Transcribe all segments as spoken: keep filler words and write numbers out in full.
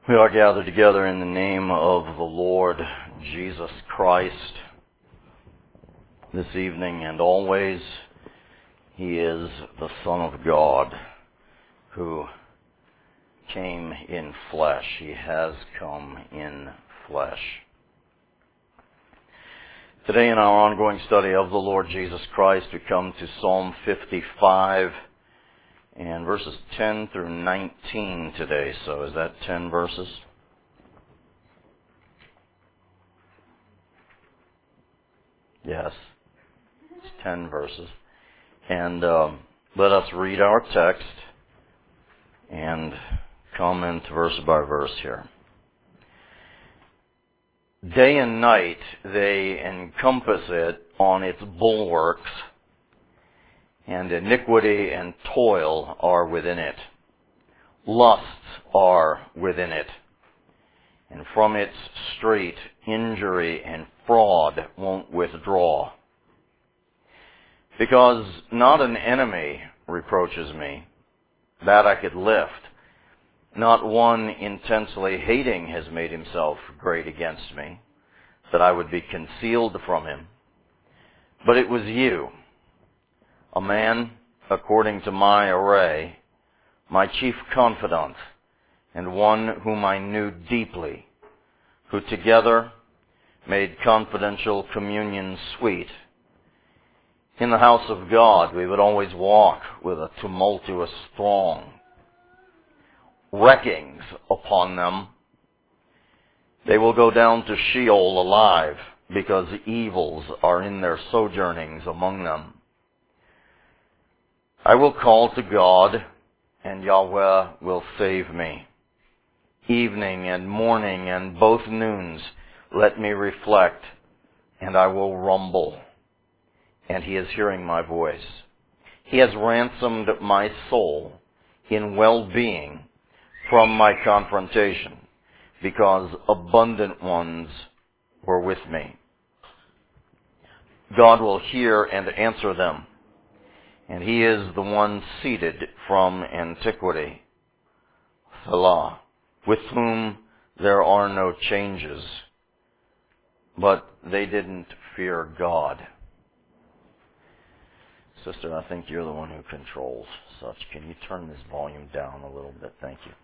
We are gathered together in the name of the Lord Jesus Christ this evening and always. He is the Son of God who came in flesh. He has come in flesh. Today in our ongoing study of the Lord Jesus Christ, we come to Psalm fifty-five and verses ten through nineteen today. So is that ten verses? Yes, it's ten verses. And um, let us read our text and comment verse by verse here. Day and night they encompass it on its bulwarks, and iniquity and toil are within it. Lusts are within it. And from its street, injury and fraud won't withdraw. Because not an enemy reproaches me, that I could lift. Not one intensely hating has made himself great against me, that I would be concealed from him. But it was you, a man according to my array, my chief confidant, and one whom I knew deeply, who together made confidential communion sweet. In the house of God we would always walk with a tumultuous throng. Wreckings upon them. They will go down to Sheol alive, because evils are in their sojournings among them. I will call to God, and Yahweh will save me. Evening and morning and both noons let me reflect, and I will rumble. And he is hearing my voice. He has ransomed my soul in well-being from my confrontation, because abundant ones were with me. God will hear and answer them, and he is the one seated from antiquity, Selah, with whom there are no changes. But they didn't fear God. Sister, I think you're the one who controls such. Can you turn this volume down a little bit? Thank you.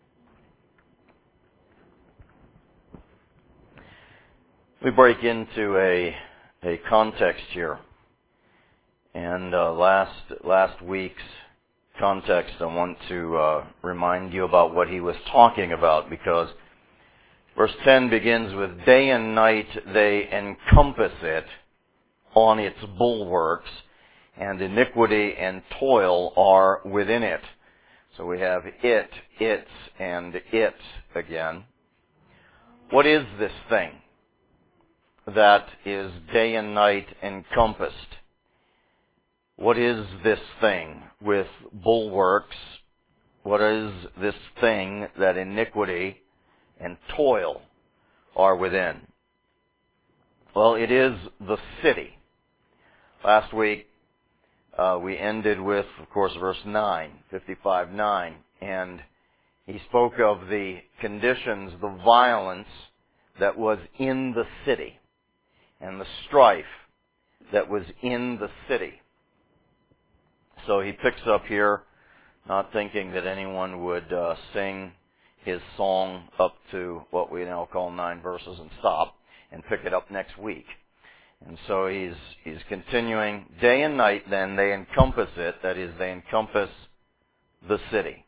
We break into a a context here. And uh, last last week's context, I want to uh, remind you about what he was talking about, because verse ten begins with, day and night they encompass it on its bulwarks, and iniquity and toil are within it. So we have it, its, and it again. What is this thing that is day and night encompassed? What is this thing with bulwarks? What is this thing that iniquity and toil are within? Well, it is the city. Last week uh, we ended with, of course, verse nine, fifty-five nine, and he spoke of the conditions, the violence that was in the city, and the strife that was in the city. So he picks up here, not thinking that anyone would uh, sing his song up to what we now call nine verses and stop, and pick it up next week. And so he's he's continuing. Day and night then they encompass it, that is, they encompass the city.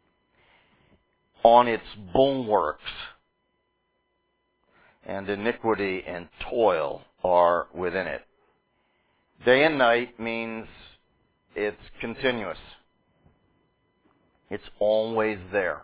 On its bulwarks, and iniquity and toil are within it. Day and night means it's continuous. It's always there.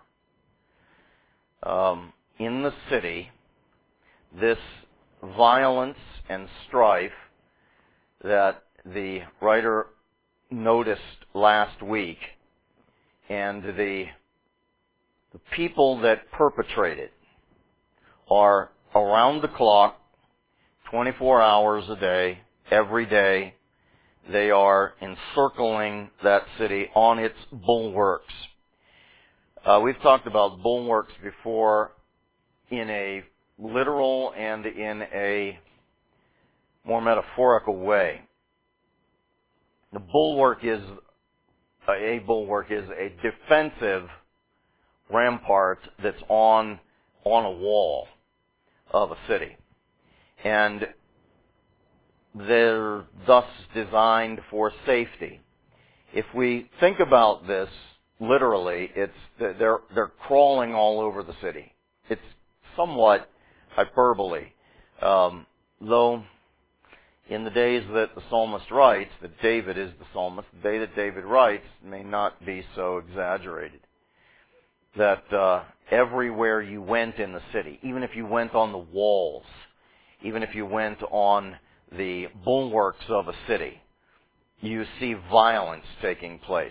Um, in the city, this violence and strife that the writer noticed last week, and the, the people that perpetrate it are around the clock, twenty-four hours a day, every day. They are encircling that city on its bulwarks. Uh, we've talked about bulwarks before in a literal and in a more metaphorical way. The bulwark is a bulwark is a defensive rampart that's on on a wall of a city, and they're thus designed for safety. If we think about this literally, it's they're they're crawling all over the city. It's somewhat hyperbole, um, though. In the days that the psalmist writes, that David is the psalmist, the day that David writes may not be so exaggerated. That uh, everywhere you went in the city, even if you went on the walls, even if you went on the bulwarks of a city, you see violence taking place.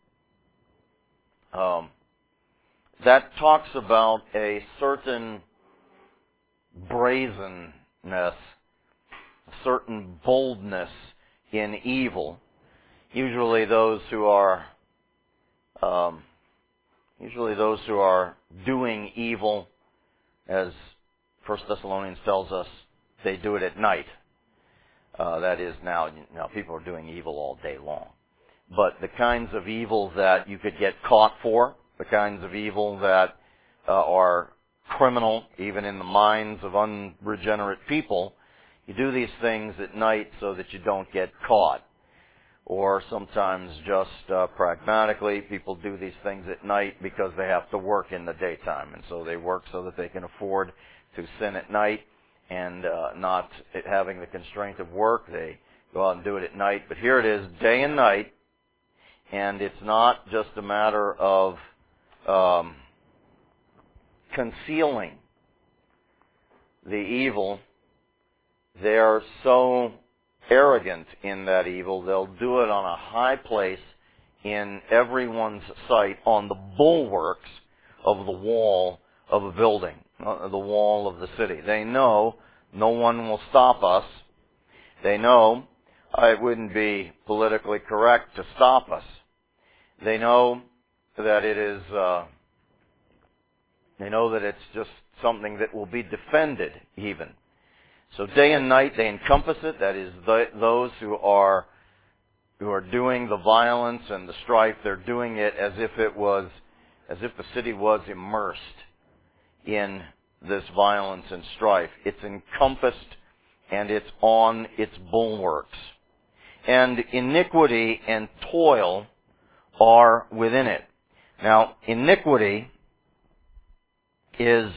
Um, that talks about a certain brazenness, a certain boldness in evil. Usually those who are, um, usually those who are doing evil, as First Thessalonians tells us, they do it at night. Uh, that is now, now people are doing evil all day long. But the kinds of evil that you could get caught for, the kinds of evil that uh, are criminal, even in the minds of unregenerate people, you do these things at night so that you don't get caught. Or sometimes just uh, pragmatically, people do these things at night because they have to work in the daytime. And so they work so that they can afford to sin at night and uh, not having the constraint of work. They go out and do it at night. But here it is, day and night, and it's not just a matter of um, concealing the evil. They are so arrogant in that evil, they'll do it on a high place in everyone's sight, on the bulwarks of the wall of a building, uh, the wall of the city. They know no one will stop us. They know uh, it wouldn't be politically correct to stop us. They know that it is, uh, they know that it's just something that will be defended even. So day and night they encompass it. That is, the, those who are who are doing the violence and the strife, they're doing it as if it was, as if the city was immersed in this violence and strife. It's encompassed and it's on its bulwarks. And iniquity and toil are within it. Now, iniquity is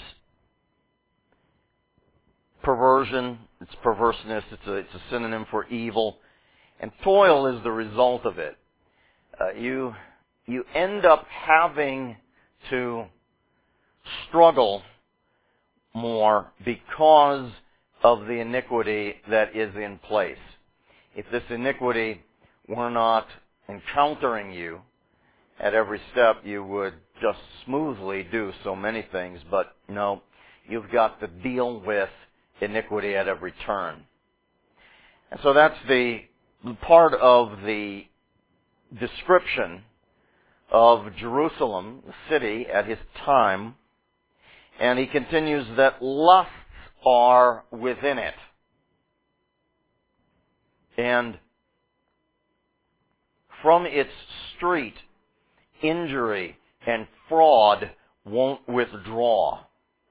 perversion, it's perverseness, it's a, it's a synonym for evil, and toil is the result of it. Uh, you, you end up having to struggle more because of the iniquity that is in place. If this iniquity were not encountering you at every step, you would just smoothly do so many things, but no, you've got to deal with iniquity at every turn. And so that's the part of the description of Jerusalem, the city, at his time. And he continues that lusts are within it. And from its street, injury and fraud won't withdraw.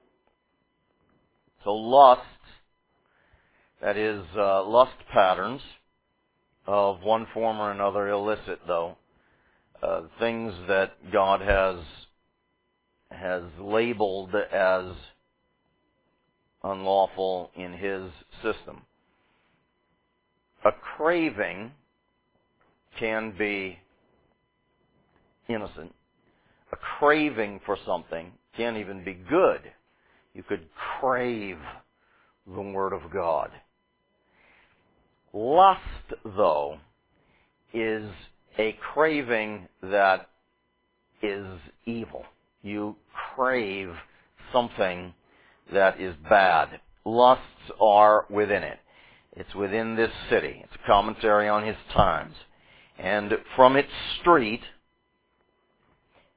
So lusts, that is, uh, lust patterns of one form or another, illicit though, uh, things that God has has labeled as unlawful in His system. A craving can be innocent. A craving for something can even be good. You could crave the Word of God. Lust, though, is a craving that is evil. You crave something that is bad. Lusts are within it. It's within this city. It's a commentary on his times. And from its street,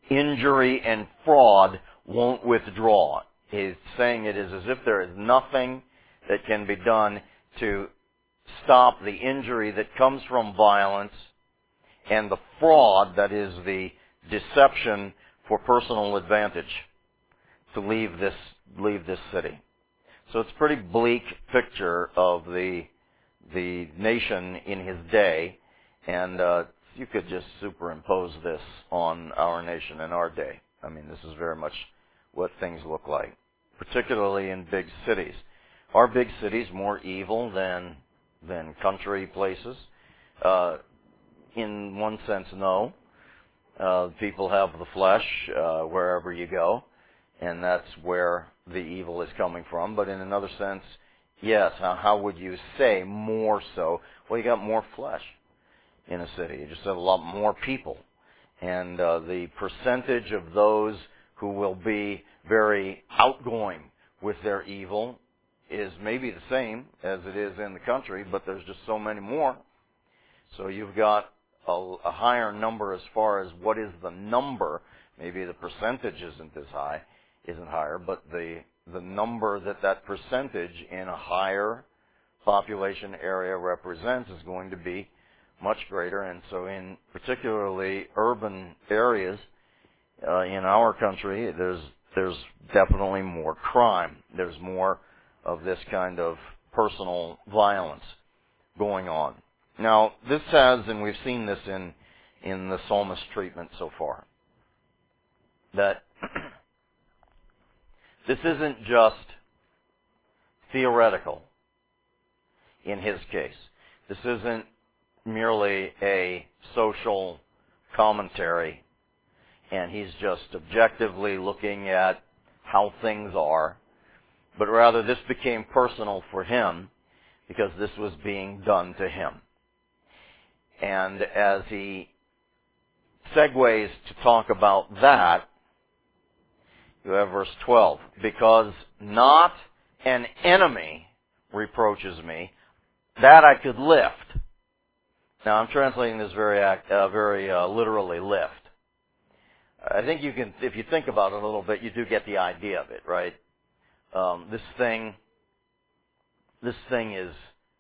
injury and fraud won't withdraw. He's saying it is as if there is nothing that can be done to stop the injury that comes from violence and the fraud, that is the deception for personal advantage, to leave this leave this city. So it's a pretty bleak picture of the the nation in his day, and uh, you could just superimpose this on our nation in our day. I mean, this is very much what things look like, particularly in big cities. Are big cities more evil than than country places? Uh, in one sense, no. Uh, people have the flesh uh, wherever you go, and that's where the evil is coming from. But in another sense, yes. How, how would you say more so? Well, you got more flesh in a city. You just have a lot more people. And uh, the percentage of those who will be very outgoing with their evil is maybe the same as it is in the country, but there's just so many more. So you've got a, a higher number as far as what is the number. Maybe the percentage isn't as high, isn't higher, but the the number that that percentage in a higher population area represents is going to be much greater. And so in particularly urban areas uh, in our country, there's there's definitely more crime. There's more of this kind of personal violence going on. Now, this has, and we've seen this in in the psalmist treatment so far, that this isn't just theoretical in his case. This isn't merely a social commentary, and he's just objectively looking at how things are, but rather this became personal for him because this was being done to him. And as he segues to talk about that, you have verse twelve. Because not an enemy reproaches me, that I could lift. Now I'm translating this very uh, very uh, literally, lift. I think you can, if you think about it a little bit, you do get the idea of it, right? Um, this thing, this thing is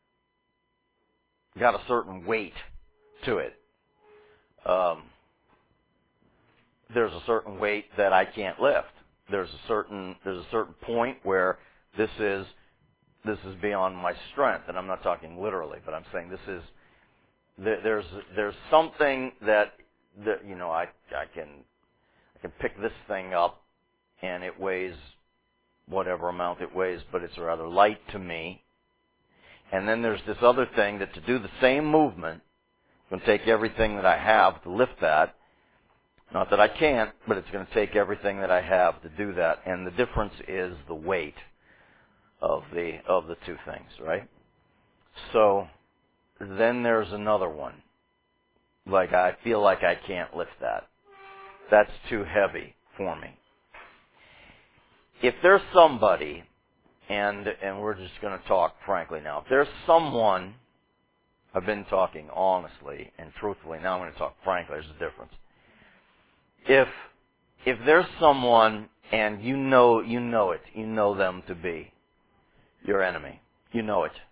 got a certain weight to it. Um, there's a certain weight that I can't lift. There's a certain there's a certain point where this is this is beyond my strength, and I'm not talking literally, but I'm saying this is there's there's something that that you know I I can I can pick this thing up, and it weighs whatever amount it weighs, but it's rather light to me. And then there's this other thing that to do the same movement, it's going to take everything that I have to lift that. Not that I can't, but it's going to take everything that I have to do that. And the difference is the weight of the of the two things, right? So then there's another one. Like I feel like I can't lift that. That's too heavy for me. If there's somebody, and and we're just going to talk frankly now, if there's someone, I've been talking honestly and truthfully, now I'm going to talk frankly, there's a difference. If if there's someone and you know you know it, you know them to be your enemy, you know it.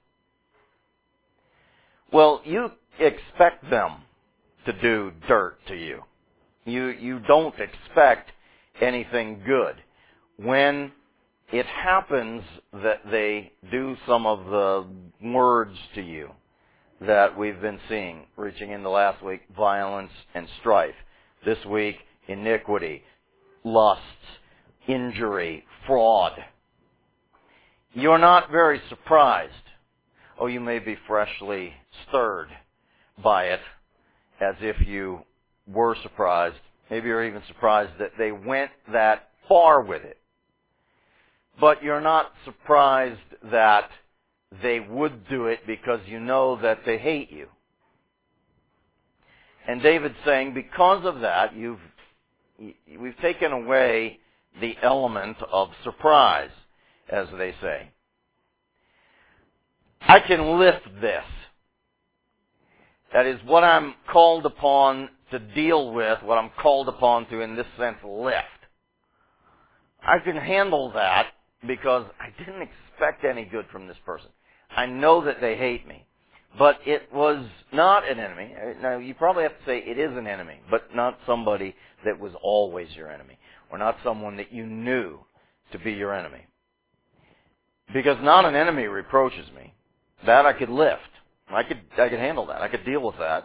Well, you expect them to do dirt to you. You you don't expect anything good. When it happens that they do some of the words to you that we've been seeing, reaching into last week, violence and strife. This week, iniquity, lusts, injury, fraud. You're not very surprised. Oh, you may be freshly stirred by it, as if you were surprised. Maybe you're even surprised that they went that far with it. But you're not surprised that they would do it because you know that they hate you. And David's saying, because of that, you've we've taken away the element of surprise, as they say. I can lift this. That is what I'm called upon to deal with what I'm called upon to, in this sense, lift. I can handle that because I didn't expect any good from this person. I know that they hate me. But it was not an enemy. Now, you probably have to say it is an enemy, but not somebody that was always your enemy, or not someone that you knew to be your enemy. Because not an enemy reproaches me. That I could lift. I could, I could handle that. I could deal with that.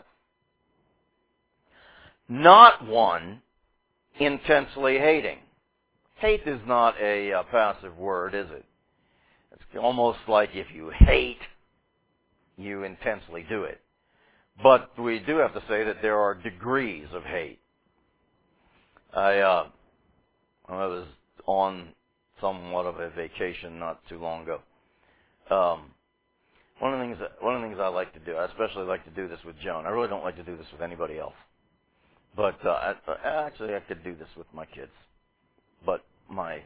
Not one intensely hating. Hate is not a uh, passive word, is it? It's almost like if you hate, you intensely do it. But we do have to say that there are degrees of hate. I, uh, I was on somewhat of a vacation not too long ago. Um, one of the things, one of the things I like to do, I especially like to do this with Joan. I really don't like to do this with anybody else. But uh, I, actually, I could do this with my kids. But my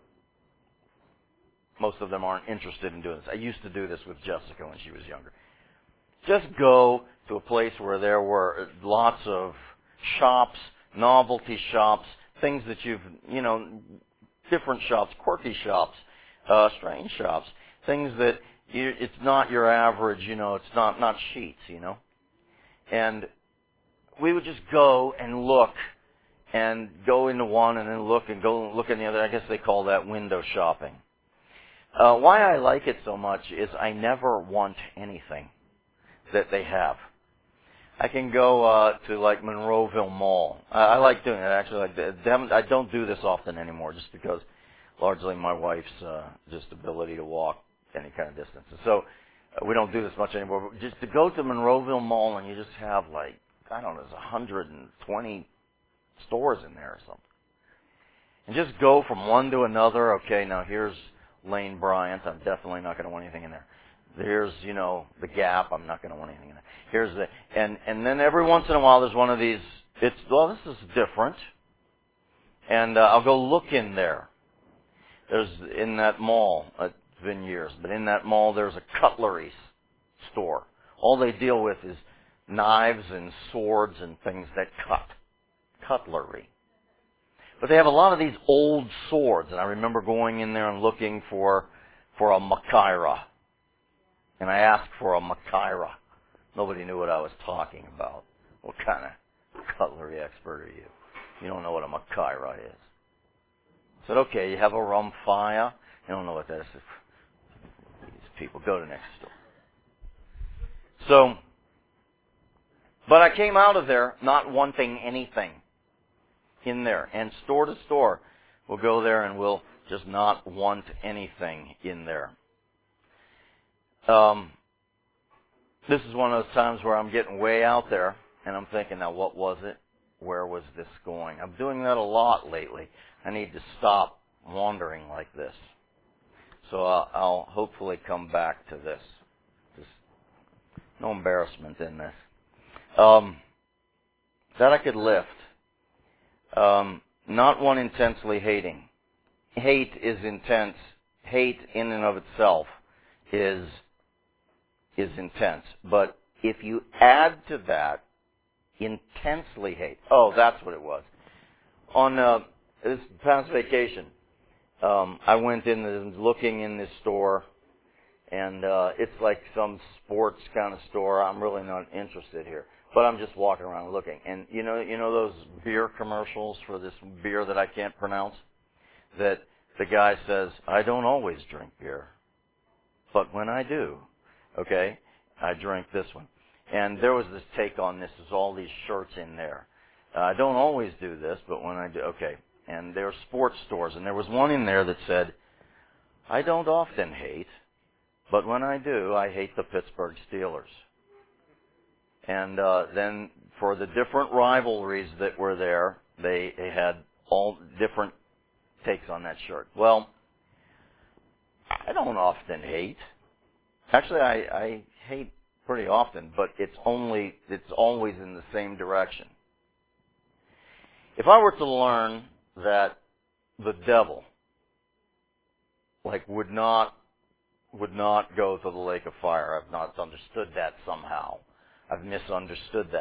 most of them aren't interested in doing this. I used to do this with Jessica when she was younger. Just go to a place where there were lots of shops, novelty shops, things that you've, you know, different shops, quirky shops, uh, strange shops, things that you, it's not your average, you know, it's not, not Sheets, you know. And we would just go and look and go into one and then look and go look in the other. I guess they call that window shopping. Uh, why I like it so much is I never want anything that they have. I can go uh, to like Monroeville Mall. I, I like doing it actually. Like them, I don't do this often anymore, just because largely my wife's uh, just ability to walk any kind of distance. And so uh, we don't do this much anymore. But just to go to Monroeville Mall and you just have like I don't know, there's one hundred twenty stores in there or something, and just go from one to another. Okay, now here's Lane Bryant. I'm definitely not going to want anything in there. There's, you know, the Gap. I'm not going to want anything in there. Here's the, and, and then every once in a while there's one of these, it's, well, this is different. And uh, I'll go look in there. There's, in that mall, it's been years, but in that mall there's a cutlery store. All they deal with is knives and swords and things that cut. Cutlery. But they have a lot of these old swords, and I remember going in there and looking for, for a Machaira. And I asked for a Machaira. Nobody knew what I was talking about. What kind of cutlery expert are you? You don't know what a Machaira is. I said, okay, you have a Rumphia? You don't know what that is. These people, go to the next store. So, but I came out of there not wanting anything in there. And store to store, we'll go there and we'll just not want anything in there. Um, this is one of those times where I'm getting way out there, and I'm thinking, now what was it? Where was this going? I'm doing that a lot lately. I need to stop wandering like this. So I'll, I'll hopefully come back to this. Just no embarrassment in this. Um, that I could lift. Um, not one intensely hating. Hate is intense. Hate in and of itself is is intense. But if you add to that intensely hate, oh, that's what it was. On uh, this past vacation, um, I went in and looking in this store, and uh, it's like some sports kind of store. I'm really not interested here, but I'm just walking around looking. And you know, you know those beer commercials for this beer that I can't pronounce? That the guy says, I don't always drink beer, but when I do, okay, I drink this one. And there was this take on this. There's all these shirts in there. Uh, I don't always do this, but when I do, okay. And there are sports stores, and there was one in there that said, I don't often hate, but when I do, I hate the Pittsburgh Steelers. And uh, then for the different rivalries that were there, they, they had all different takes on that shirt. Well, I don't often hate. Actually, I, I hate pretty often, but it's only it's always in the same direction. If I were to learn that the devil, like, would not would not go to the lake of fire, I've not understood that somehow. I've misunderstood that.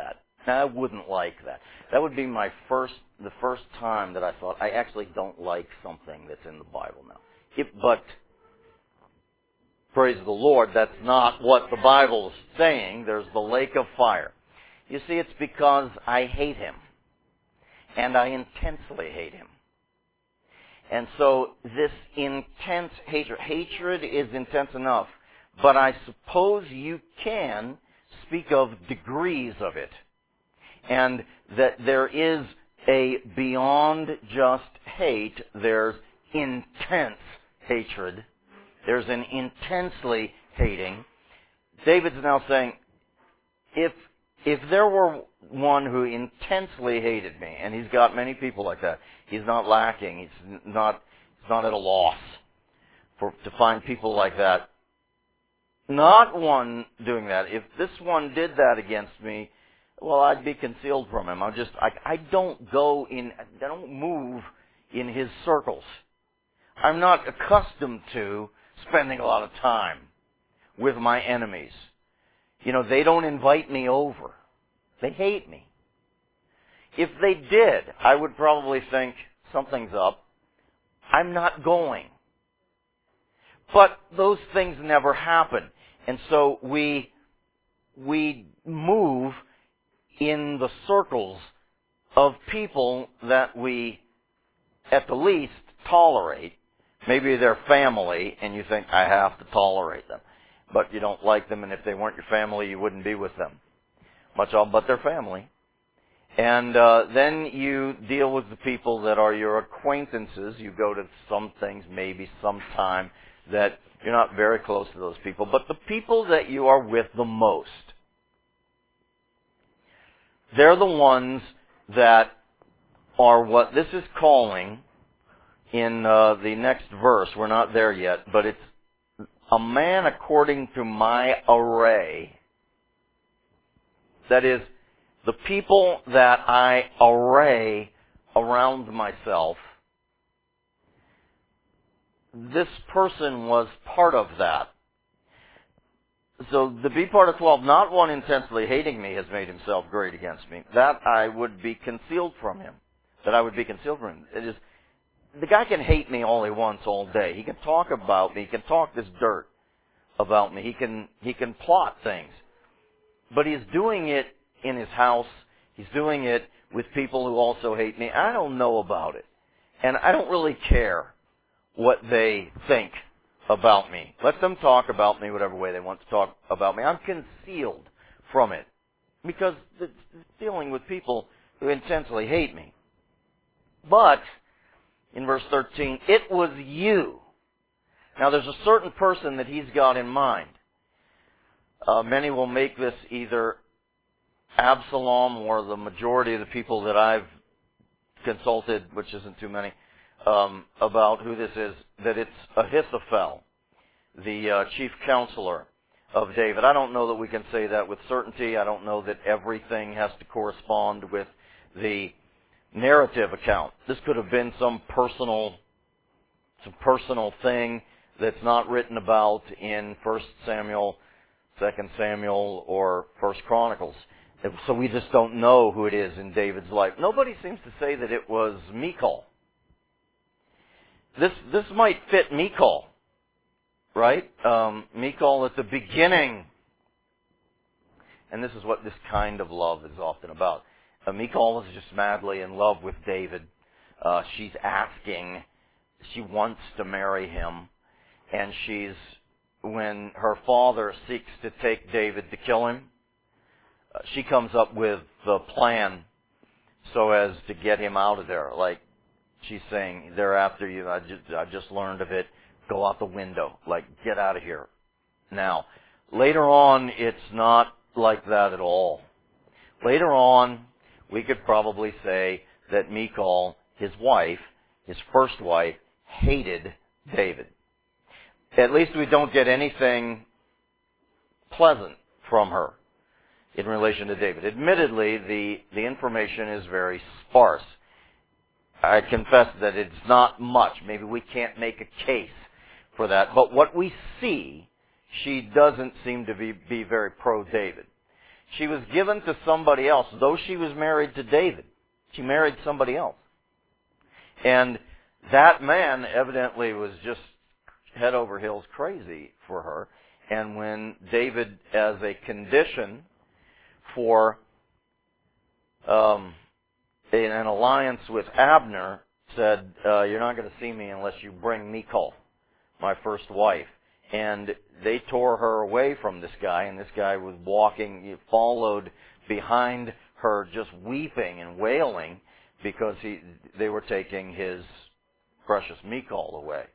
Now, I wouldn't like that. That would be my first, the first time that I thought, I actually don't like something that's in the Bible now. If, but, praise the Lord, that's not what the Bible's saying. There's the lake of fire. You see, it's because I hate him. And I intensely hate him. And so this intense hatred, hatred is intense enough, but I suppose you can speak of degrees of it. And that there is a beyond just hate, there's intense hatred. There's an intensely hating. David's now saying, if if there were one who intensely hated me, and he's got many people like that, he's not lacking, he's not he's not at a loss for to find people like that. Not one doing that. If this one did that against me, well, I'd be concealed from him. I'm just, I, I don't go in, I don't move in his circles. I'm not accustomed to spending a lot of time with my enemies. You know, they don't invite me over. They hate me. If they did, I would probably think, something's up. I'm not going. But those things never happen. And so we, we move in the circles of people that we, at the least, tolerate. Maybe they're family, and you think, I have to tolerate them. But you don't like them, and if they weren't your family, you wouldn't be with them. Much all but their family. And uh, then you deal with the people that are your acquaintances. You go to some things, maybe sometime, that you're not very close to those people. But the people that you are with the most, they're the ones that are what this is calling in uh, the next verse. We're not there yet, but it's a man according to my array. That is, the people that I array around myself. This person was part of that. So to be part of twelve, not one intensely hating me has made himself great against me. That I would be concealed from him. That I would be concealed from him. It is, the guy can hate me all he wants all day. He can talk about me. He can talk this dirt about me. He can, he can plot things. But he's doing it in his house. He's doing it with people who also hate me. I don't know about it. And I don't really care what they think about me. Let them talk about me whatever way they want to talk about me. I'm concealed from it because it's dealing with people who intensely hate me. But, in verse thirteen, it was you. Now there's a certain person that he's got in mind. Uh, many will make this either Absalom or the majority of the people that I've consulted, which isn't too many, um, about who this is, that it's Ahithophel, the uh, chief counselor of David. I don't know that we can say that with certainty. I don't know that everything has to correspond with the narrative account. This could have been some personal, some personal thing that's not written about in First Samuel, Second Samuel, or First Chronicles. So we just don't know who it is in David's life. Nobody seems to say that it was Michal. This this might fit Michal, right? Um, Michal at the beginning. And this is what this kind of love is often about. Uh, Michal is just madly in love with David. Uh, she's asking, she wants to marry him. And she's, when her father seeks to take David to kill him, uh, she comes up with the plan so as to get him out of there. Like she's saying, they're after you. I just, I just learned of it. Go out the window. Like, get out of here. Now, later on, it's not like that at all. Later on, we could probably say that Michal, his wife, his first wife, hated David. At least we don't get anything pleasant from her in relation to David. Admittedly, the, the information is very sparse. I confess that it's not much. Maybe we can't make a case for that. But what we see, she doesn't seem to be, be very pro-David. she was given to somebody else. Though she was married to David, she married somebody else. And that man evidently was just head over heels crazy for her. And when David, as a condition for um, an alliance with Abner, said, uh, you're not going to see me unless you bring Michal, my first wife. And they tore her away from this guy, and this guy was walking, he followed behind her just weeping and wailing because he they were taking his precious Michal away.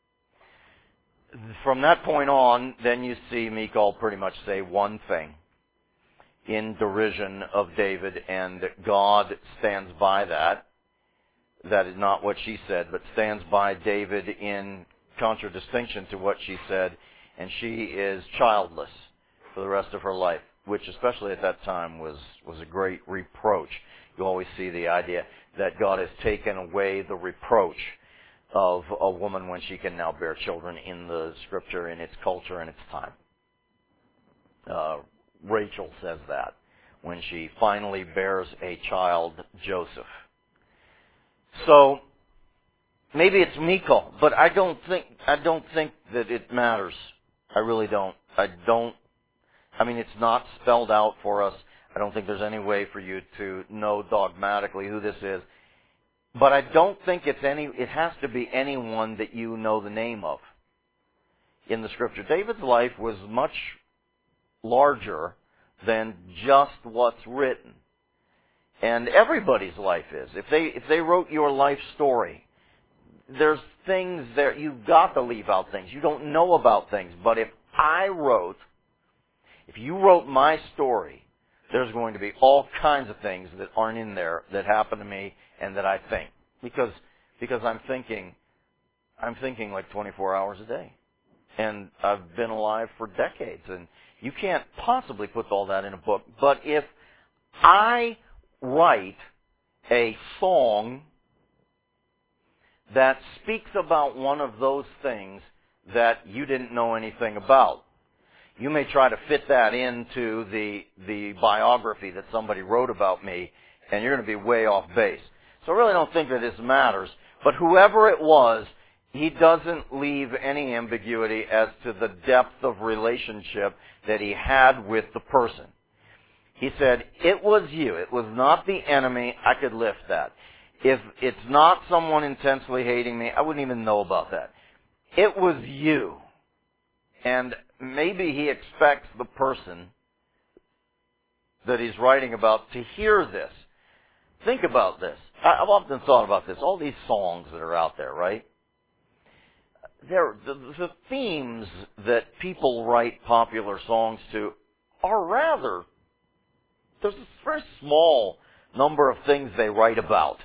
From that point on, then you see Michal pretty much say one thing in derision of David, and God stands by that. That is not what she said, but stands by David in contradistinction to what she said, and she is childless for the rest of her life, which especially at that time was, was a great reproach. You always see the idea that God has taken away the reproach of a woman when she can now bear children in the Scripture, in its culture, and its time. Uh, Rachel says that when she finally bears a child, Joseph. So maybe it's Michal, but I don't think I don't think that it matters. I really don't. I don't. I mean, it's not spelled out for us. I don't think there's any way for you to know dogmatically who this is. But I don't think it's any. It has to be anyone that you know the name of in the Scripture. David's life was much larger than just what's written, and everybody's life is. If they if they wrote your life story, there's things there you've got to leave out things. You don't know about things. But if I wrote, if you wrote my story, there's going to be all kinds of things that aren't in there that happen to me and that I think. Because because I'm thinking I'm thinking like twenty-four hours a day. And I've been alive for decades, and you can't possibly put all that in a book. But if I write a song that speaks about one of those things that you didn't know anything about, you may try to fit that into the the biography that somebody wrote about me, and you're going to be way off base. So I really don't think that this matters. But whoever it was, he doesn't leave any ambiguity as to the depth of relationship that he had with the person. He said, it was you. It was not the enemy. I could lift that. If it's not someone intensely hating me, I wouldn't even know about that. It was you. And maybe he expects the person that he's writing about to hear this. Think about this. I've often thought about this. All these songs that are out there, right? They're, the, the themes that people write popular songs to are rather, there's a very small number of things they write about.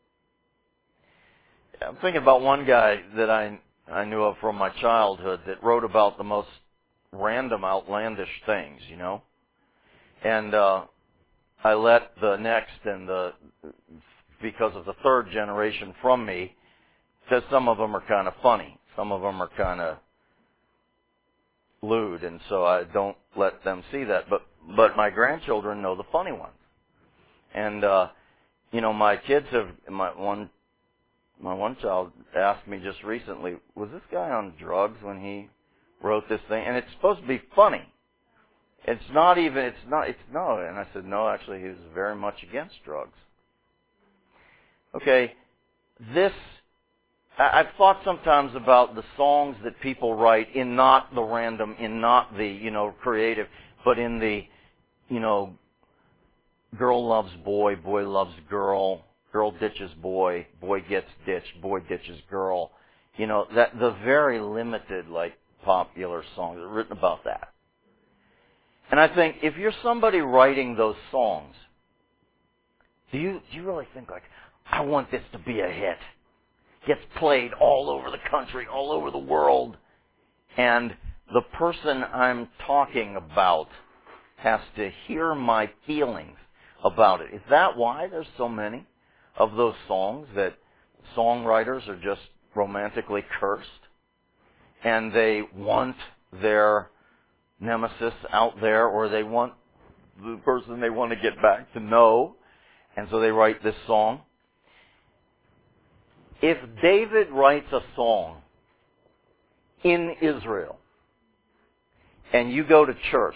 I'm thinking about one guy that I I knew of from my childhood that wrote about the most random, outlandish things, you know. And uh, I let the next and the, because of the third generation from me, because some of them are kind of funny. Some of them are kind of lewd, and so I don't let them see that. But but my grandchildren know the funny ones. And, uh, you know, my kids have, my one my one child asked me just recently, was this guy on drugs when he wrote this thing? And it's supposed to be funny. It's not even, it's not, it's no. And I said, no, actually, he was very much against drugs. Okay, this, I've thought sometimes about the songs that people write in not the random, in not the, you know, creative, but in the, you know, girl loves boy, boy loves girl, girl ditches boy, boy gets ditched, boy ditches girl. You know, that the very limited, like, popular songs that are written about that. And I think if you're somebody writing those songs, do you do you really think like, I want this to be a hit? Gets played all over the country, all over the world, and the person I'm talking about has to hear my feelings about it. Is that why there's so many of those songs that songwriters are just romantically cursed? And they want their nemesis out there, or they want the person they want to get back to know. And so they write this song. If David writes a song in Israel, and you go to church,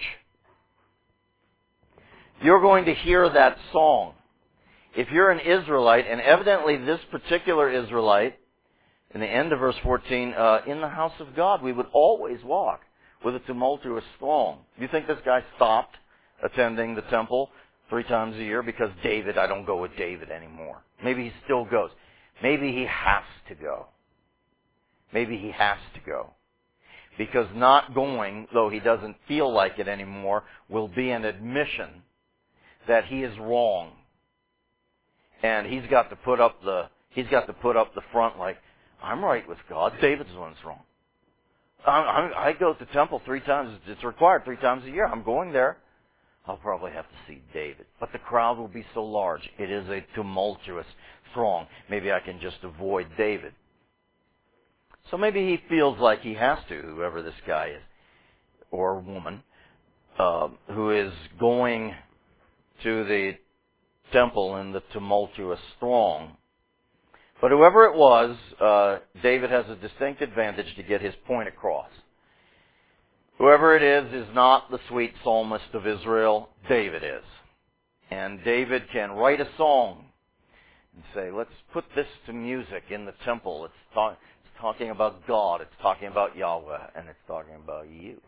you're going to hear that song. If you're an Israelite, and evidently this particular Israelite, in the end of verse fourteen, uh, in the house of God we would always walk with a tumultuous throng. You think this guy stopped attending the temple three times a year because David, I don't go with David anymore? Maybe he still goes. Maybe he has to go. Maybe he has to go. Because not going, though he doesn't feel like it anymore, will be an admission that he is wrong. And he's got to put up the he's got to put up the front like, I'm right with God. David's the one that's wrong. I, I, I go to the temple three times. It's required three times a year. I'm going there. I'll probably have to see David. But the crowd will be so large. It is a tumultuous throng. Maybe I can just avoid David. So maybe he feels like he has to, whoever this guy is, or woman, uh, who is going to the temple in the tumultuous throng. But whoever it was, uh, David has a distinct advantage to get his point across. Whoever it is is not the sweet psalmist of Israel. David is. And David can write a song and say, let's put this to music in the temple. It's, talk, it's talking about God. It's talking about Yahweh. And it's talking about you.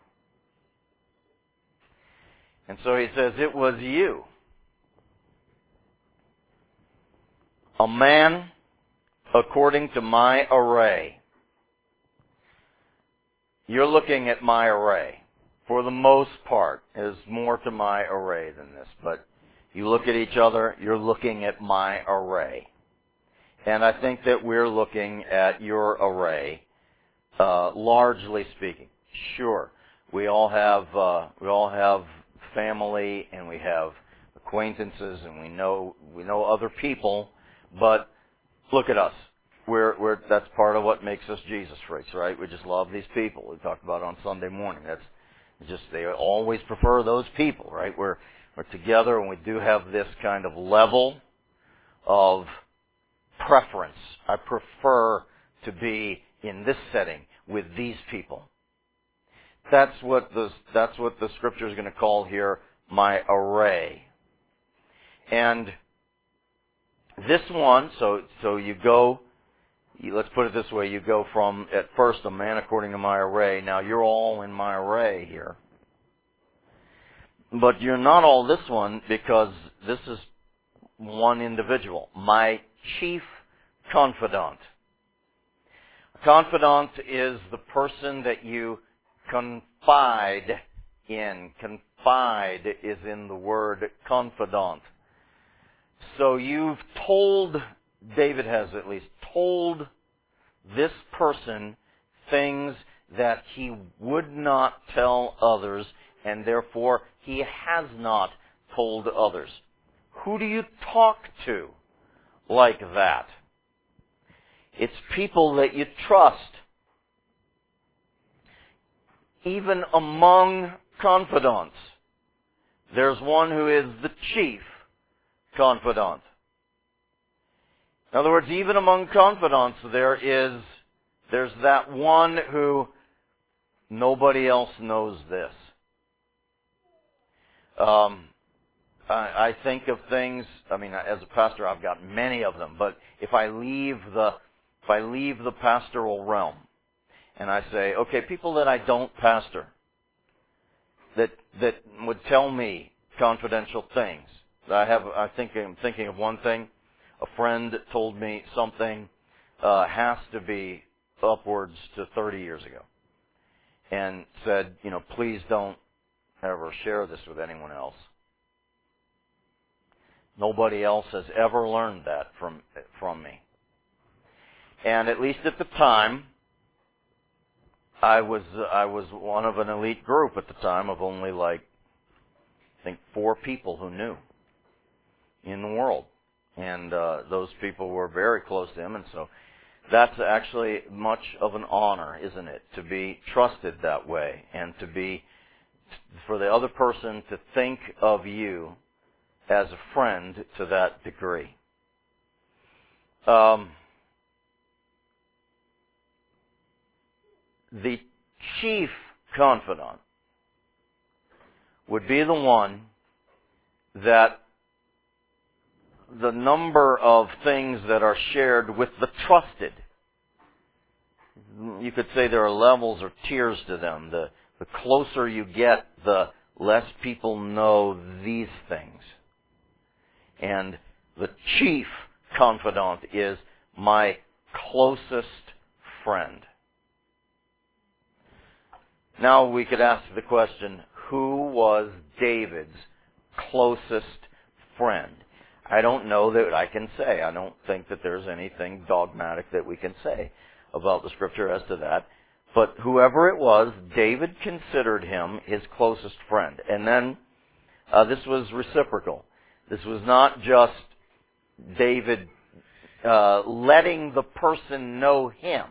And so he says, it was you. A man according to my array. You're looking at my array. For the most part, there's more to my array than this. But you look at each other, you're looking at my array. And I think that we're looking at your array, uh, largely speaking. Sure, we all have uh, we all have family and we have acquaintances and we know we know other people, but look at us. We're, we're, that's part of what makes us Jesus freaks, right? We just love these people. We talked about it on Sunday morning. That's just, they always prefer those people, right? We're, we're together and we do have this kind of level of preference. I prefer to be in this setting with these people. That's what the, that's what the scripture is going to call here my array. And this one, so, so you go, let's put it this way, you go from, at first, a man according to my array. Now, you're all in my array here. But you're not all this one because this is one individual. My chief confidant. A confidant is the person that you confide in. Confide is in the word confidant. So you've told, David has at least told this person things that he would not tell others, and therefore he has not told others. Who do you talk to like that? It's people that you trust. Even among confidants, there's one who is the chief confidant. In other words, even among confidants, there is, there's that one who nobody else knows this. Um, I, I think of things, I mean, as a pastor, I've got many of them, but if I leave the, if I leave the pastoral realm, and I say, okay, people that I don't pastor, that, that would tell me confidential things. I have, I think, I'm thinking of one thing. A friend told me something uh, has to be upwards to thirty years ago, and said, you know, please don't ever share this with anyone else. Nobody else has ever learned that from from me. And at least at the time, I was I was one of an elite group at the time of only like I think four people who knew in the world. And uh, those people were very close to him, and so that's actually much of an honor, isn't it, to be trusted that way and to be for the other person to think of you as a friend to that degree. Um, the chief confidant would be the one that the number of things that are shared with the trusted, you could say there are levels or tiers to them. The, the closer you get, the less people know these things. And the chief confidant is my closest friend. Now we could ask the question, who was David's closest friend? I don't know that I can say. I don't think that there's anything dogmatic that we can say about the Scripture as to that. But whoever it was, David considered him his closest friend. And then uh, this was reciprocal. This was not just David uh, letting the person know him.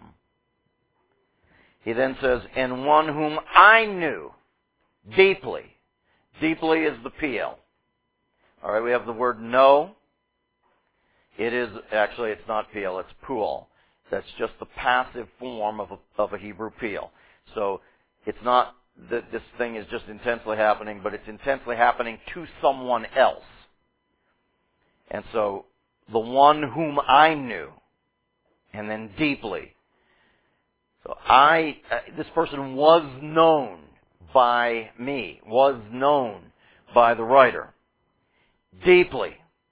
He then says, and one whom I knew deeply. Deeply is the P L. All right, we have the word know. It is, actually, it's not P L, it's Pual. That's just the passive form of a, of a Hebrew P L. So it's not that this thing is just intensely happening, but it's intensely happening to someone else. And so, the one whom I knew, and then deeply. So I, uh, this person was known by me, was known by the writer. Deeply.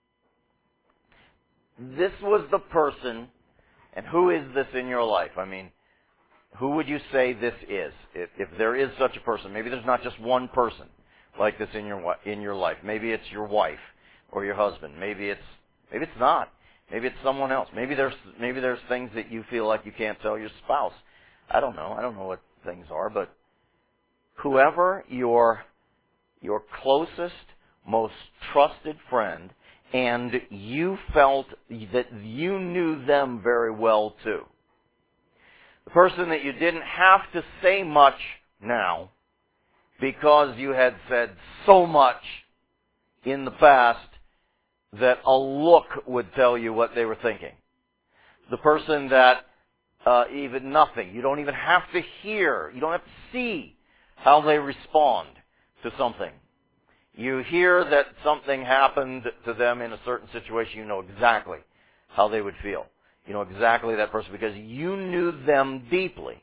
This was the person, and who is this in your life? I mean, who would you say this is? If, if there is such a person, maybe there's not just one person like this in your in your life. Maybe it's your wife or your husband. Maybe it's maybe it's not. Maybe it's someone else. Maybe there's maybe there's things that you feel like you can't tell your spouse. I don't know. I don't know what things are, but whoever your your closest, most trusted friend, and you felt that you knew them very well too. The person that you didn't have to say much now because you had said so much in the past that a look would tell you what they were thinking. The person that uh, even nothing, you don't even have to hear, you don't have to see how they respond to something. You hear that something happened to them in a certain situation, you know exactly how they would feel. You know exactly that person because you knew them deeply.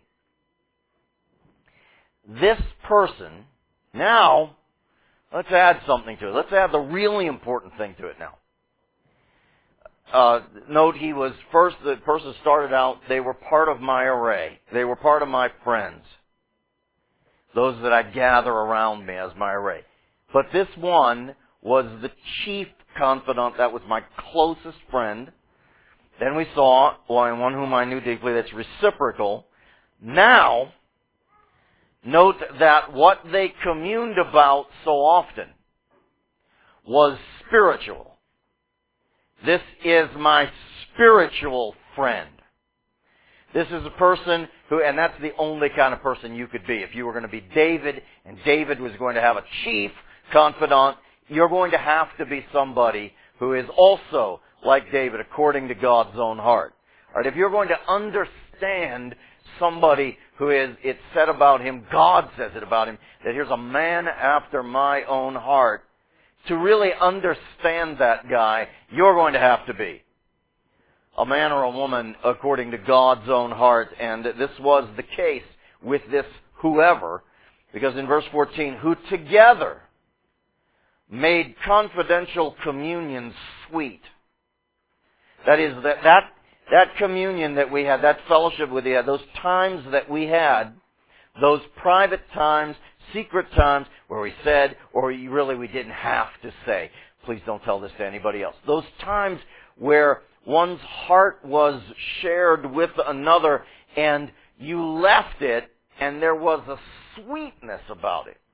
This person, now, let's add something to it. Let's add the really important thing to it now. Uh, note he was first, the person started out, they were part of my array. They were part of my friends. Those that I gather around me as my array. But this one was the chief confidant. That was my closest friend. Then we saw one whom I knew deeply. That's reciprocal. Now, note that what they communed about so often was spiritual. This is my spiritual friend. This is a person who, and that's the only kind of person you could be. If you were going to be David, and David was going to have a chief confidant, you're going to have to be somebody who is also like David, according to God's own heart. All right, if you're going to understand somebody who is, it's said about him, God says it about him, that here's a man after my own heart, to really understand that guy, you're going to have to be a man or a woman according to God's own heart. And this was the case with this whoever, because in verse fourteen, who together made confidential communion sweet. That is, that, that, that communion that we had, that fellowship with you, those times that we had, those private times, secret times where we said, or really we didn't have to say, please don't tell this to anybody else. Those times where one's heart was shared with another and you left it and there was a sweetness about it.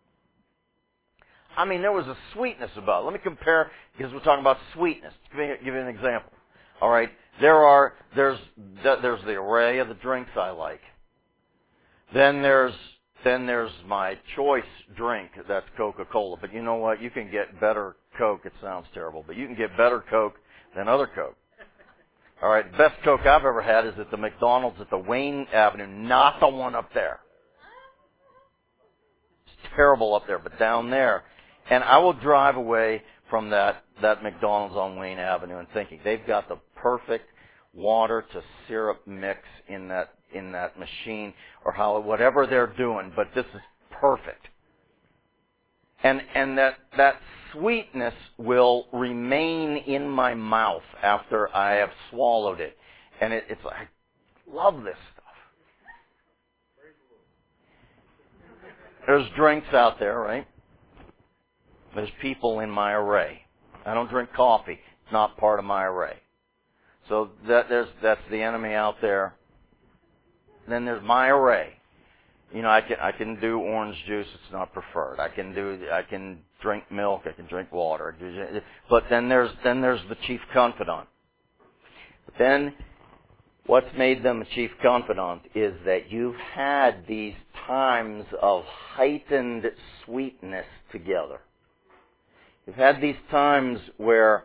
I mean, there was a sweetness about it. Let me compare, because we're talking about sweetness. Give me, give you an example. All right, there are there's there's the array of the drinks I like. Then there's then there's my choice drink, that's Coca-Cola. But you know what? You can get better Coke. It sounds terrible, but you can get better Coke than other Coke. All right, the best Coke I've ever had is at the McDonald's at the Wayne Avenue, not the one up there. It's terrible up there, but down there. And I will drive away from that, that McDonald's on Wayne Avenue and thinking they've got the perfect water to syrup mix in that in that machine, or how whatever they're doing, but this is perfect. And and that that sweetness will remain in my mouth after I have swallowed it. And it, it's like, I love this stuff. There's drinks out there, right? There's people in my array. I don't drink coffee. It's not part of my array. So that there's that's the enemy out there. Then there's my array. You know, I can I can do orange juice. It's not preferred. I can do I can drink milk. I can drink water. But then there's then there's the chief confidant. But then what's made them a chief confidant is that you've had these times of heightened sweetness together. You've had these times where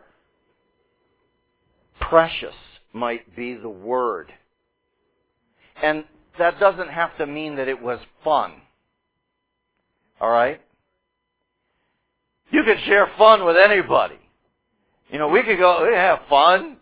precious might be the word. And that doesn't have to mean that it was fun. All right? You could share fun with anybody. You know, we could go, we could have fun.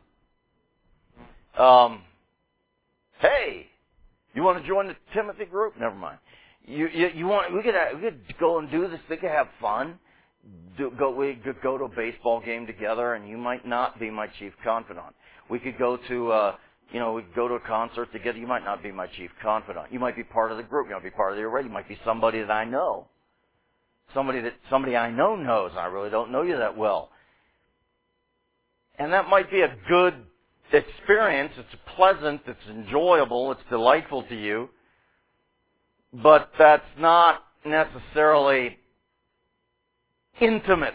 Um, hey, you want to join the Timothy group? Never mind. You you, you want? We could have, we could go and do this. We could have fun. Do, go we could go to a baseball game together, and you might not be my chief confidant. We could go to. Uh, You know, we go to a concert together. You might not be my chief confidant. You might be part of the group. You might be part of the array. You might be somebody that I know. Somebody that somebody I know knows. I really don't know you that well. And that might be a good experience. It's pleasant. It's enjoyable. It's delightful to you. But that's not necessarily intimate.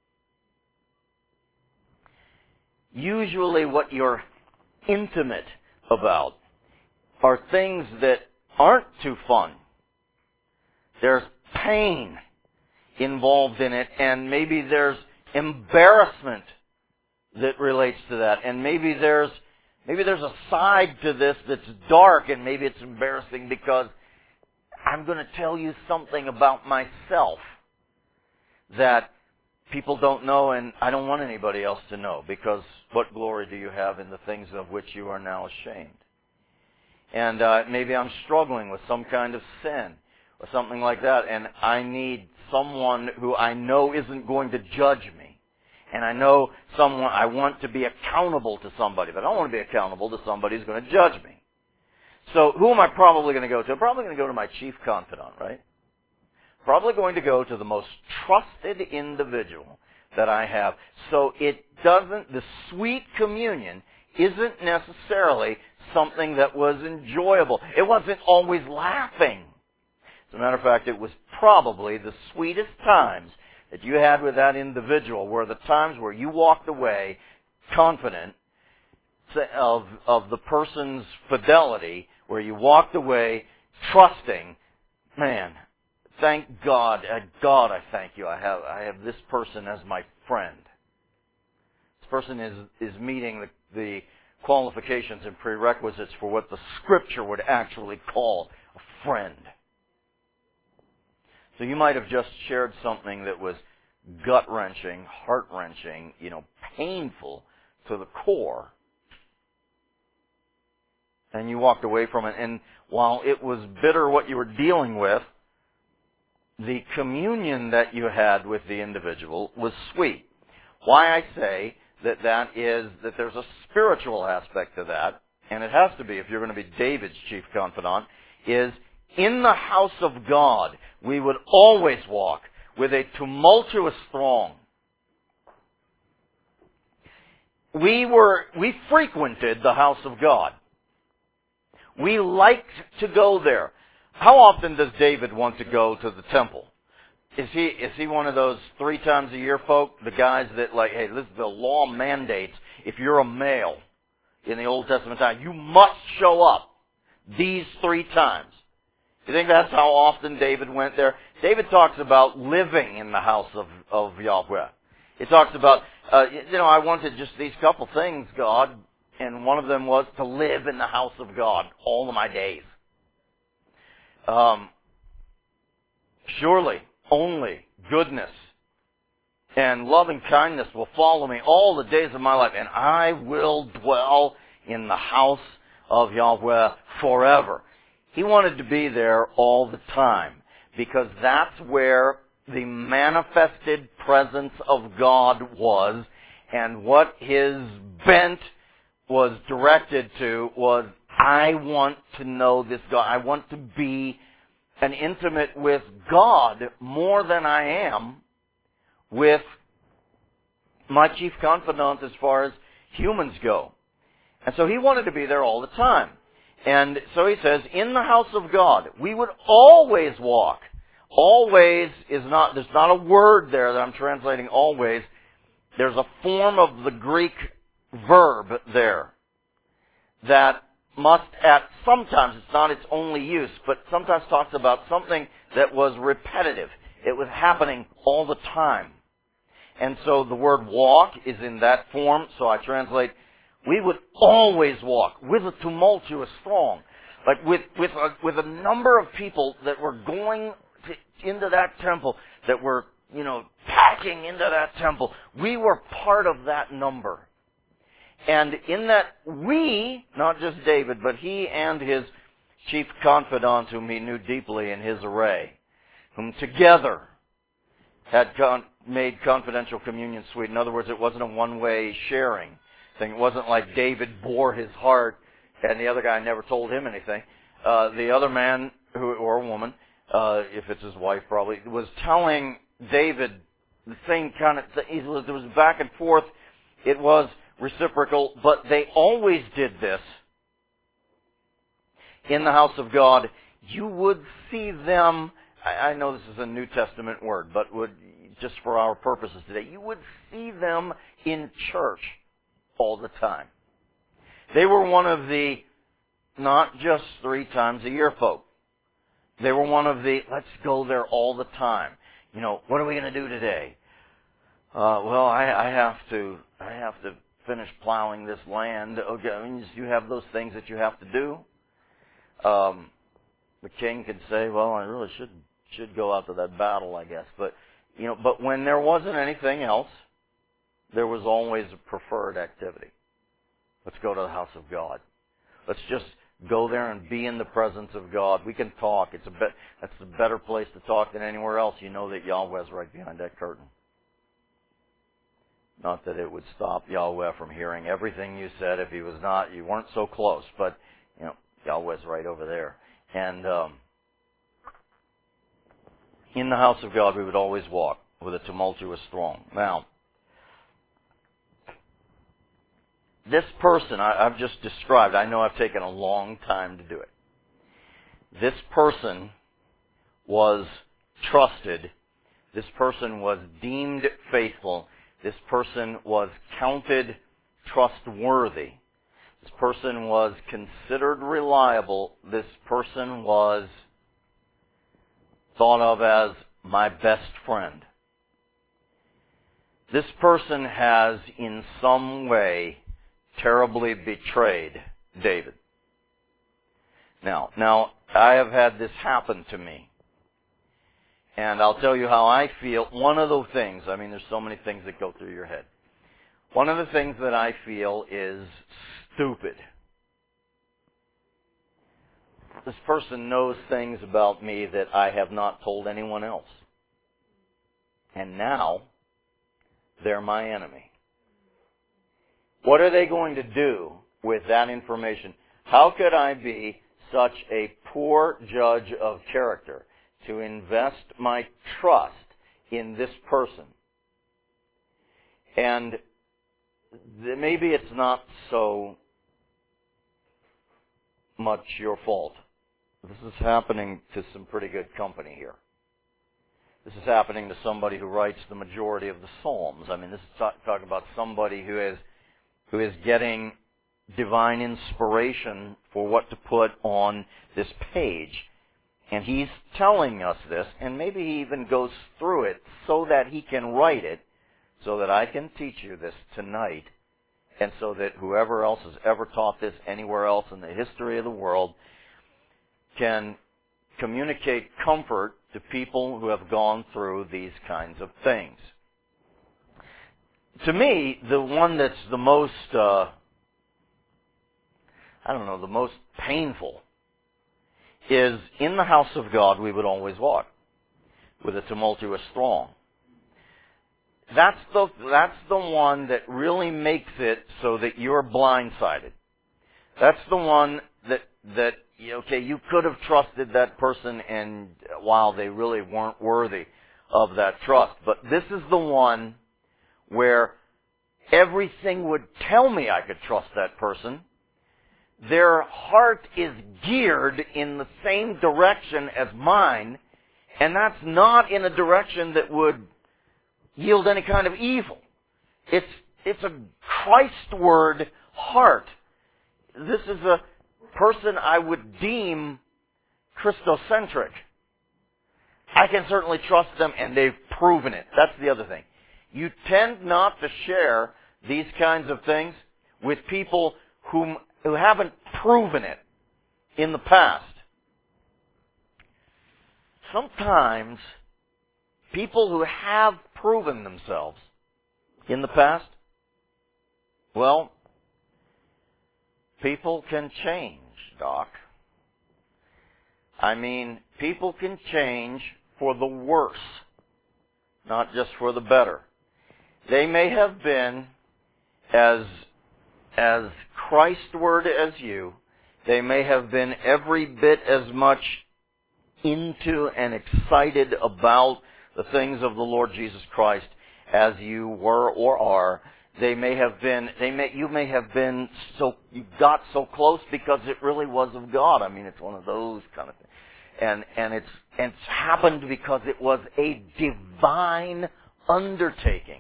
Usually what you're intimate about are things that aren't too fun. There's pain involved in it, and maybe there's embarrassment that relates to that, and maybe there's maybe there's a side to this that's dark, and maybe it's embarrassing because I'm going to tell you something about myself that people don't know, and I don't want anybody else to know, because what glory do you have in the things of which you are now ashamed? And uh, maybe I'm struggling with some kind of sin or something like that, and I need someone who I know isn't going to judge me. And I know someone, I want to be accountable to somebody, but I don't want to be accountable to somebody who's going to judge me. So who am I probably going to go to? I'm probably going to go to my chief confidant, right? Probably going to go to the most trusted individual that I have. So it doesn't, the sweet communion isn't necessarily something that was enjoyable. It wasn't always laughing. As a matter of fact, it was probably the sweetest times that you had with that individual were the times where you walked away confident of, of the person's fidelity, where you walked away trusting, man, thank God, God, I thank you. I have I have this person as my friend. This person is is meeting the, the qualifications and prerequisites for what the Scripture would actually call a friend. So you might have just shared something that was gut-wrenching, heart-wrenching, you know, painful to the core, and you walked away from it. And while it was bitter what you were dealing with, the communion that you had with the individual was sweet. Why I say that that is that there's a spiritual aspect to that, and it has to be if you're going to be David's chief confidant, is in the house of God we would always walk with a tumultuous throng. We were we frequented the house of God. We liked to go there. How often does David want to go to the temple? Is he is he one of those three times a year folk? The guys that like, hey, this is the law mandates. If you're a male in the Old Testament time, you must show up these three times. You think that's how often David went there? David talks about living in the house of, of Yahweh. He talks about, uh, you know, I wanted just these couple things, God, and one of them was to live in the house of God all of my days. Um, surely, only goodness and loving kindness will follow me all the days of my life, and I will dwell in the house of Yahweh forever. He wanted to be there all the time, because that's where the manifested presence of God was, and what his bent was directed to was, I want to know this God. I want to be an intimate with God more than I am with my chief confidant as far as humans go. And so he wanted to be there all the time. And so he says, in the house of God, we would always walk. Always is not, there's not a word there that I'm translating always. There's a form of the Greek verb there that must at, sometimes it's not its only use, but sometimes talks about something that was repetitive. It was happening all the time. And so the word walk is in that form, so I translate, we would always walk with a tumultuous throng. Like with, with, a, with a number of people that were going to, into that temple, that were, you know, packing into that temple. We were part of that number. And in that we, not just David, but he and his chief confidant, whom he knew deeply in his array, whom together had con- made confidential communion sweet. In other words, it wasn't a one-way sharing thing. It wasn't like David bore his heart and the other guy never told him anything. Uh, the other man, who, or a woman, uh, if it's his wife probably, was telling David the same kind of thing. It was, it was back and forth. It was reciprocal, but they always did this in the house of God. You would see them, I, I know this is a New Testament word, but would, just for our purposes today, you would see them in church all the time. They were one of the, not just three times a year folk. They were one of the, let's go there all the time. You know, what are we going to do today? Uh, well, I, I have to, I have to finish plowing this land. Okay, I mean, you have those things that you have to do. Um, the king could say, well, I really should, should go out to that battle, I guess. But, you know, but when there wasn't anything else, there was always a preferred activity. Let's go to the house of God. Let's just go there and be in the presence of God. We can talk. It's a be- that's a better place to talk than anywhere else. You know that Yahweh's right behind that curtain. Not that it would stop Yahweh from hearing everything you said if he was not. You weren't so close, but you know Yahweh's right over there. And um, in the house of God, we would always walk with a tumultuous throng. Now, this person I, I've just described, I know I've taken a long time to do it. This person was trusted. This person was deemed faithful. This person was counted trustworthy. This person was considered reliable. This person was thought of as my best friend. This person has in some way terribly betrayed David. Now, now I have had this happen to me. And I'll tell you how I feel. One of those things, I mean, there's so many things that go through your head. One of the things that I feel is stupid. This person knows things about me that I have not told anyone else. And now, they're my enemy. What are they going to do with that information? How could I be such a poor judge of character to invest my trust in this person? And maybe it's not so much your fault. This is happening to some pretty good company here. This is happening to somebody who writes the majority of the Psalms. I mean, this is talk, talk about somebody who is who is getting divine inspiration for what to put on this page. And he's telling us this, and maybe he even goes through it so that he can write it, so that I can teach you this tonight, and so that whoever else has ever taught this anywhere else in the history of the world can communicate comfort to people who have gone through these kinds of things. To me, the one that's the most, uh, I don't know, the most painful is, in the house of God we would always walk with a tumultuous throng. That's the, that's the one that really makes it so that you're blindsided. That's the one that, that, okay, you could have trusted that person, and while they really weren't worthy of that trust. But this is the one where everything would tell me I could trust that person. Their heart is geared in the same direction as mine, and that's not in a direction that would yield any kind of evil. It's, it's a Christward heart. This is a person I would deem Christocentric. I can certainly trust them, and they've proven it. That's the other thing. You tend not to share these kinds of things with people whom, who haven't proven it in the past. Sometimes people who have proven themselves in the past, well, people can change, Doc. I mean, people can change for the worse, not just for the better. They may have been as, as Christward as you. They may have been every bit as much into and excited about the things of the Lord Jesus Christ as you were or are. They may have been, they may, you may have been so, you got so close because it really was of God. I mean, it's one of those kind of things. And, and it's, and it's happened because it was a divine undertaking.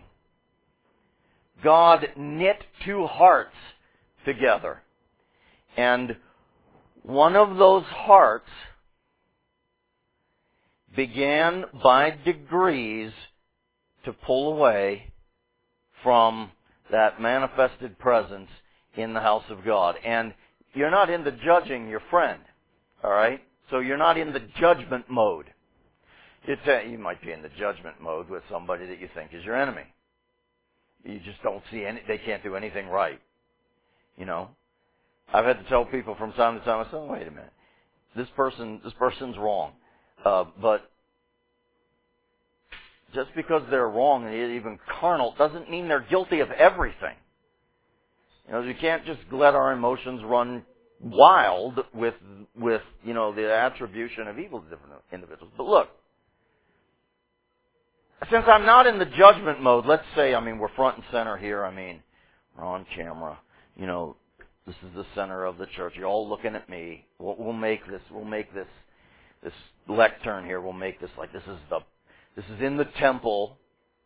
God knit two hearts together. And one of those hearts began by degrees to pull away from that manifested presence in the house of God. And you're not in the judging your friend, all right? So you're not in the judgment mode. It's a, you might be in the judgment mode with somebody that you think is your enemy. You just don't see any, they can't do anything right. You know? I've had to tell people from time to time, I say, oh, wait a minute. This person, this person's wrong. Uh, but just because they're wrong and even carnal doesn't mean they're guilty of everything. You know, you can't just let our emotions run wild with, with, you know, the attribution of evil to different individuals. But look, since I'm not in the judgment mode, let's say, I mean, we're front and center here. I mean, we're on camera. You know, this is the center of the church. You're all looking at me. We'll, we'll make this, we'll make this, this lectern here, we'll make this like this is the, this is in the temple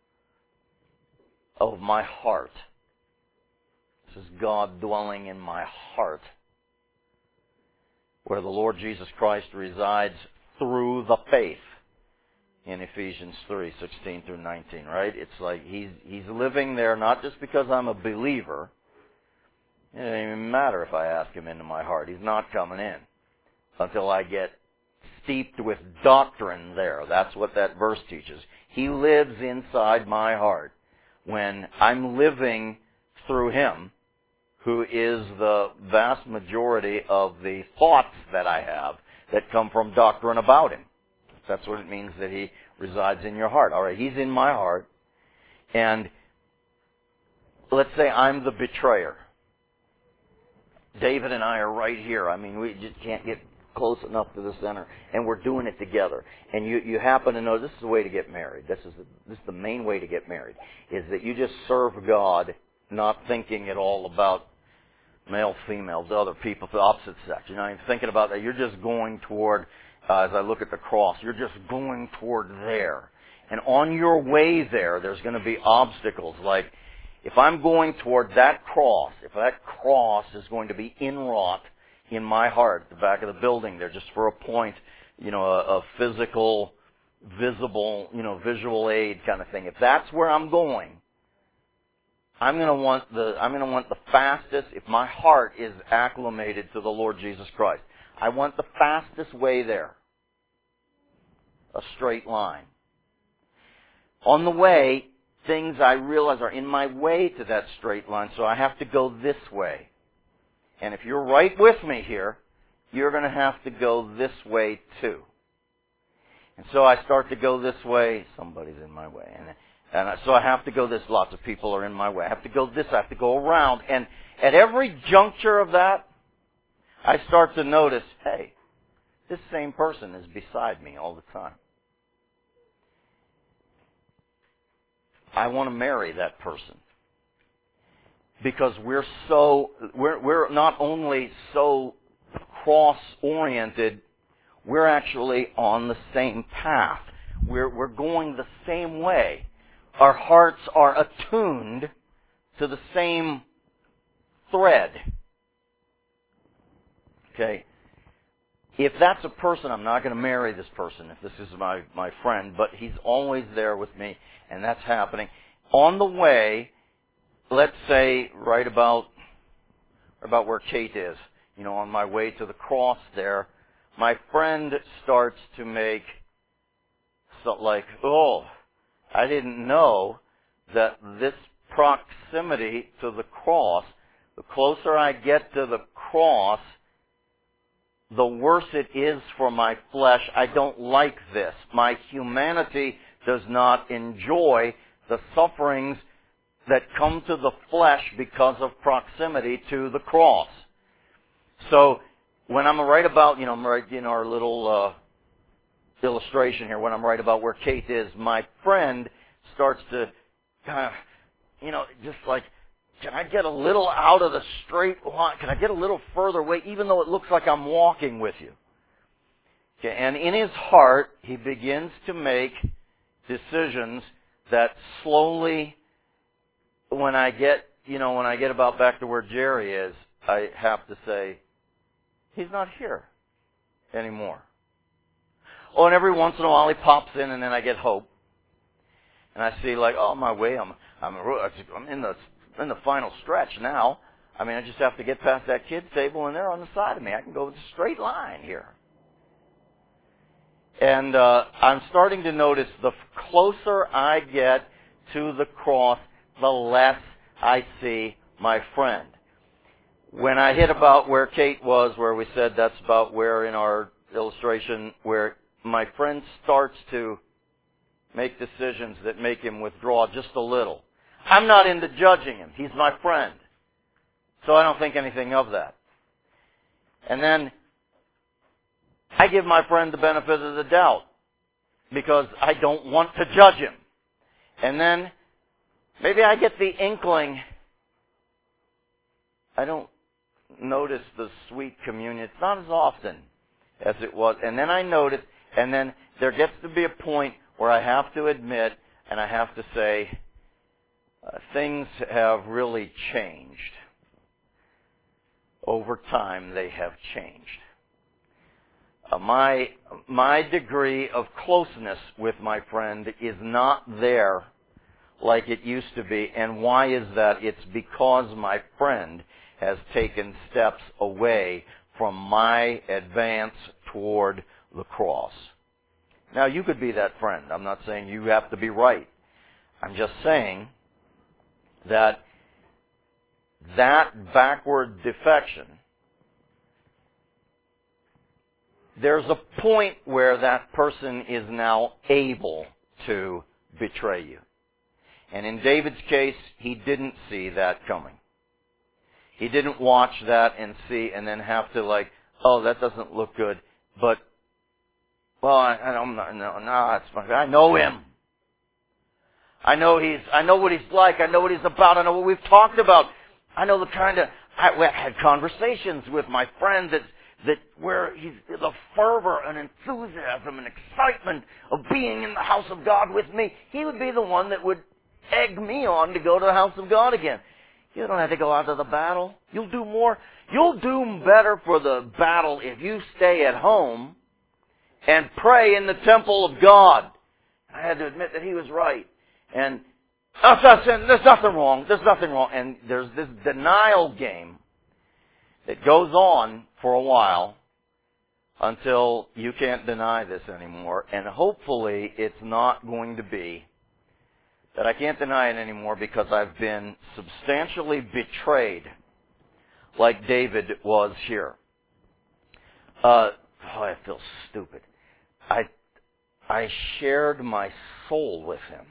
of my heart. This is God dwelling in my heart, where the Lord Jesus Christ resides through the faith in Ephesians three, sixteen through nineteen, right? It's like He's He's living there not just because I'm a believer. It doesn't even matter if I ask Him into my heart. He's not coming in until I get steeped with doctrine there. That's what that verse teaches. He lives inside my heart when I'm living through Him, who is the vast majority of the thoughts that I have that come from doctrine about Him. That's what it means that He resides in your heart. All right, He's in my heart. And let's say I'm the betrayer. David and I are right here. I mean, we just can't get close enough to the center, and we're doing it together. And you, you happen to know this is the way to get married. This is the, this is the main way to get married, is that you just serve God, not thinking at all about male, female, the other people, the opposite sex. You're not even thinking about that. You're just going toward, uh, as I look at the cross, you're just going toward there. And on your way there, there's going to be obstacles. Like, if I'm going toward that cross, if that cross is going to be inwrought in my heart, at the back of the building there, just for a point you know, a, a physical, visible, you know, visual aid kind of thing. If that's where I'm going, I'm going to want the I'm going to want the fastest. If my heart is acclimated to the Lord Jesus Christ, I want the fastest way there. A straight line. On the way, things I realize are in my way to that straight line, so I have to go this way. And if you're right with me here, you're going to have to go this way too. And so I start to go this way. Somebody's in my way. And, and I, so I have to go this. Lots of people are in my way. I have to go this. I have to go around. And at every juncture of that, I start to notice, hey, this same person is beside me all the time. I want to marry that person. Because we're so, we're, we're not only so cross-oriented, we're actually on the same path. We're, we're going the same way. Our hearts are attuned to the same thread. Okay? If that's a person, I'm not going to marry this person if this is my, my friend, but he's always there with me, and that's happening. On the way, let's say right about, about where Kate is, you know, on my way to the cross there, my friend starts to make, so like, oh, I didn't know that this proximity to the cross, the closer I get to the cross, the worse it is for my flesh. I don't like this. My humanity does not enjoy the sufferings that come to the flesh because of proximity to the cross. So when I'm right about, you know, I'm right in our little uh, illustration here, when I'm right about where Kate is, my friend starts to kind of, you know, just like, can I get a little out of the straight line? Can I get a little further away, even though it looks like I'm walking with you? Okay, and in his heart, he begins to make decisions that slowly, when I get, you know, when I get about back to where Jerry is, I have to say, he's not here anymore. Oh, and every once in a while he pops in, and then I get hope, and I see like, oh, my way, I'm, I'm, I'm in the, in the final stretch now. I mean, I just have to get past that kid's table, and they're on the side of me. I can go with a straight line here. And uh, I'm starting to notice the closer I get to the cross, the less I see my friend. When I hit about where Kate was, where we said that's about where in our illustration, where my friend starts to make decisions that make him withdraw just a little. I'm not into judging him. He's my friend. So I don't think anything of that. And then I give my friend the benefit of the doubt because I don't want to judge him. And then maybe I get the inkling. I don't notice the sweet communion. It's not as often as it was. And then I notice, and then there gets to be a point where I have to admit and I have to say, uh, things have really changed. Over time, they have changed. Uh, my my degree of closeness with my friend is not there like it used to be. And why is that? It's because my friend has taken steps away from my advance toward the cross. Now, you could be that friend. I'm not saying you have to be right. I'm just saying that that backward defection, there's a point where that person is now able to betray you. And in David's case, he didn't see that coming. He didn't watch that and see and then have to like, oh, that doesn't look good. But, well, I, I'm not, no, no, it's fine. I know him. I know he's, I know what he's like. I know what he's about. I know what we've talked about. I know the kind of, I, I had conversations with my friend that, that where he's the fervor and enthusiasm and excitement of being in the house of God with me. He would be the one that would egg me on to go to the house of God again. You don't have to go out to the battle. You'll do more. You'll do better for the battle if you stay at home and pray in the temple of God. I had to admit that he was right. And oh, that's, there's nothing wrong. There's nothing wrong. And there's this denial game that goes on for a while until you can't deny this anymore. And hopefully it's not going to be that I can't deny it anymore because I've been substantially betrayed like David was here. Uh, oh, I feel stupid. I, I shared my soul with him.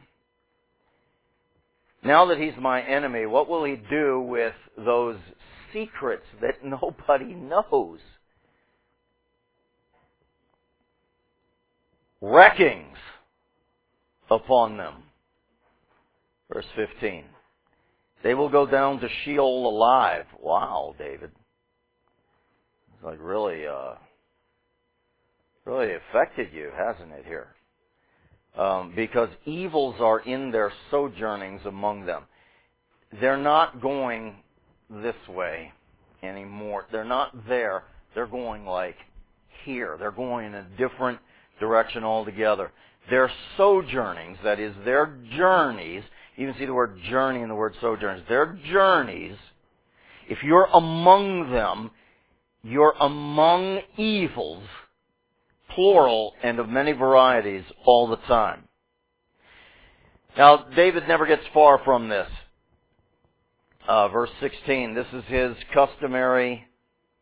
Now that he's my enemy, what will he do with those secrets that nobody knows? Wreckings upon them. Verse fifteen. They will go down to Sheol alive. Wow, David. It's like really, uh, really affected you, hasn't it here? Um, because evils are in their sojournings among them. They're not going this way anymore. They're not there. They're going like here. They're going in a different direction altogether. Their sojournings, that is, their journeys, you can see the word journey in the word sojournings, their journeys, if you're among them, you're among evils, plural and of many varieties, all the time. Now, David never gets far from this. Uh, verse sixteen, this is his customary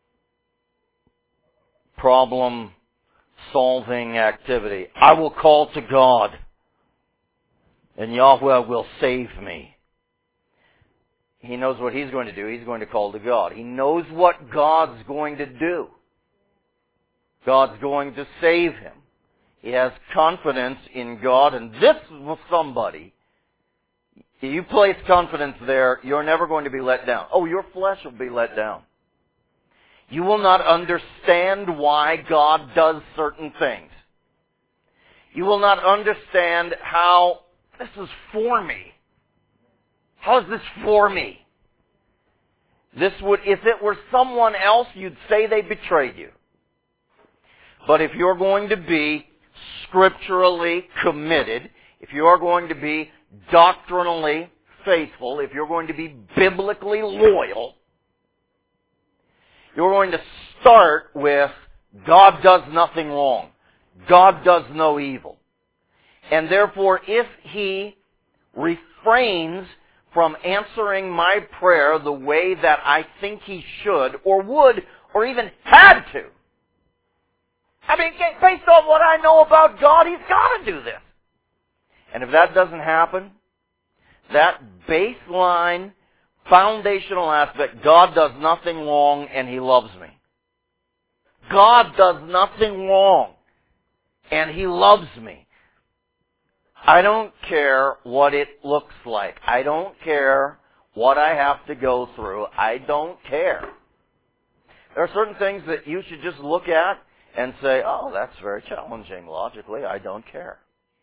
problem-solving activity. I will call to God, and Yahweh will save me. He knows what he's going to do. He's going to call to God. He knows what God's going to do. God's going to save him. He has confidence in God, and this was somebody. If you place confidence there, you're never going to be let down. Oh, your flesh will be let down. You will not understand why God does certain things. You will not understand how this is for me. How is this for me? This would, if it were someone else, you'd say they betrayed you. But if you're going to be scripturally committed, if you are going to be doctrinally faithful, if you're going to be biblically loyal, you're going to start with God does nothing wrong. God does no evil. And therefore, if He refrains from answering my prayer the way that I think He should, or would, or even had to, I mean, based on what I know about God, He's got to do this. And if that doesn't happen, that baseline, foundational aspect, God does nothing wrong and He loves me. God does nothing wrong and He loves me. I don't care what it looks like. I don't care what I have to go through. I don't care. There are certain things that you should just look at and say, oh, that's very challenging logically. I don't care.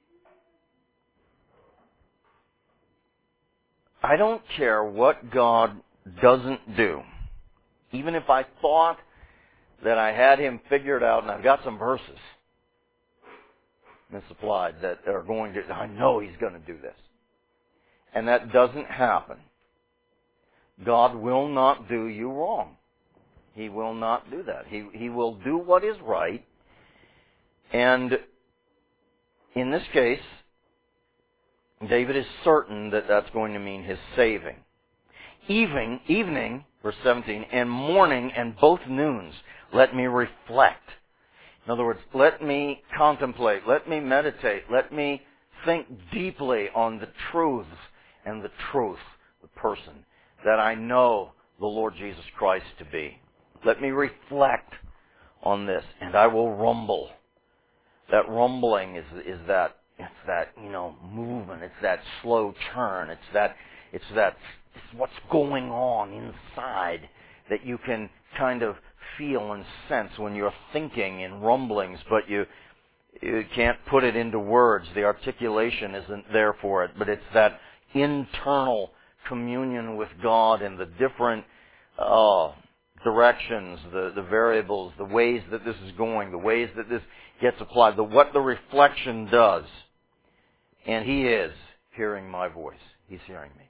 I don't care what God doesn't do. Even if I thought that I had Him figured out, and I've got some verses misapplied that are going to, I know He's going to do this. And that doesn't happen. God will not do you wrong. He will not do that. He, he will do what is right. And in this case, David is certain that that's going to mean his saving. Evening, evening, verse seventeen, and morning and both noons, let me reflect. In other words, let me contemplate, let me meditate, let me think deeply on the truths and the truth, the person that I know the Lord Jesus Christ to be. Let me reflect on this, and I will rumble. That rumbling is is that it's that you know movement. It's that slow turn. It's that it's that it's what's going on inside that you can kind of feel and sense when you're thinking in rumblings, but you you can't put it into words. The articulation isn't there for it, but it's that internal communion with God and the different uh, directions, the, the variables, the ways that this is going, the ways that this gets applied, the, what the reflection does. And He is hearing my voice. He's hearing me.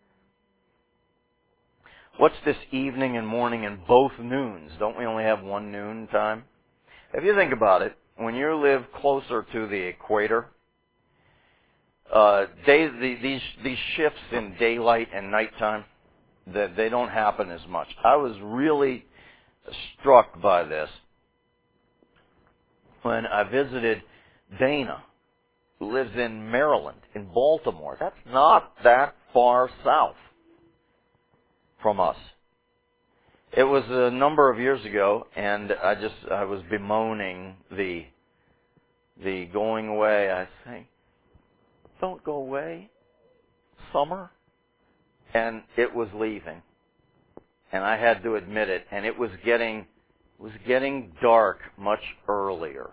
What's this evening and morning and both noons? Don't we only have one noon time? If you think about it, when you live closer to the equator, uh, day, the, these these shifts in daylight and nighttime, that they don't happen as much. I was really struck by this when I visited Dana, who lives in Maryland, in Baltimore. That's not that far south from us. It was a number of years ago, and I just I was bemoaning the the going away. I think, don't go away, summer, and it was leaving, and I had to admit it. And it was getting it was getting dark much earlier.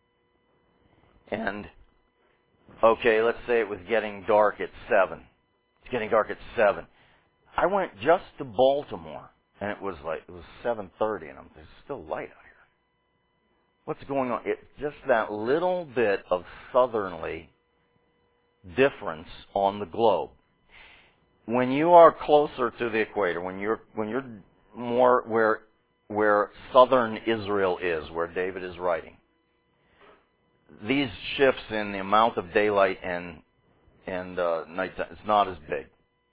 And okay, let's say it was getting dark at seven. It's getting dark at seven. I went just to Baltimore, and it was like, it was seven thirty, and I'm, it's still light out here. What's going on? It's just that little bit of southerly difference on the globe. When you are closer to the equator, when you're, when you're more where, where southern Israel is, where David is writing, these shifts in the amount of daylight and, and, uh, nighttime, it's not as big.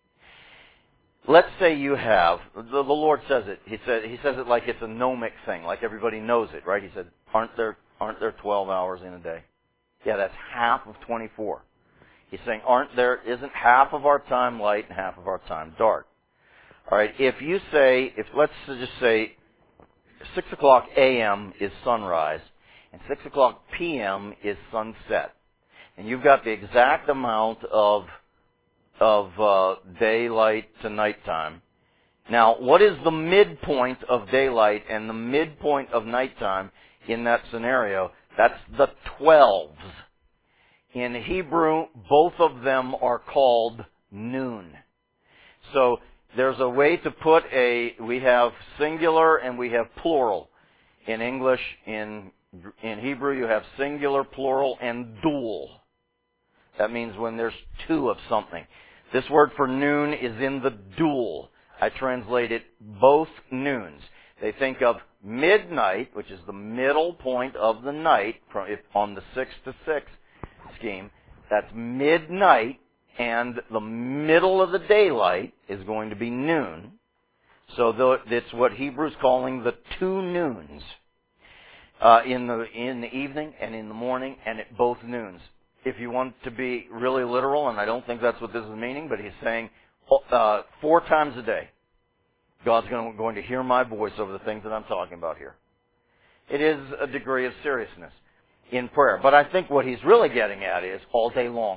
Let's say you have, the, the Lord says it, he said, he says it like it's a gnomic thing, like everybody knows it, right? He said, aren't there, aren't there twelve hours in a day? Yeah, that's half of twenty-four. He's saying, aren't there, isn't half of our time light and half of our time dark? Alright, if you say, if let's just say, six o'clock a m is sunrise, and six o'clock p m is sunset, and you've got the exact amount of of uh, daylight to nighttime. Now, what is the midpoint of daylight and the midpoint of nighttime in that scenario? That's the twelves. In Hebrew, both of them are called noon. So there's a way to put a, we have singular and we have plural. In English, in in Hebrew, you have singular, plural, and dual. That means when there's two of something. This word for noon is in the dual. I translate it both noons. They think of midnight, which is the middle point of the night, on the six to six scheme. That's midnight, and the middle of the daylight is going to be noon. So it's what Hebrew's calling the two noons. Uh, in the in the evening and in the morning, and at both noons. If you want to be really literal, and I don't think that's what this is meaning, but he's saying uh, four times a day, God's going, going to hear my voice over the things that I'm talking about here. It is a degree of seriousness in prayer. But I think what he's really getting at is all day long,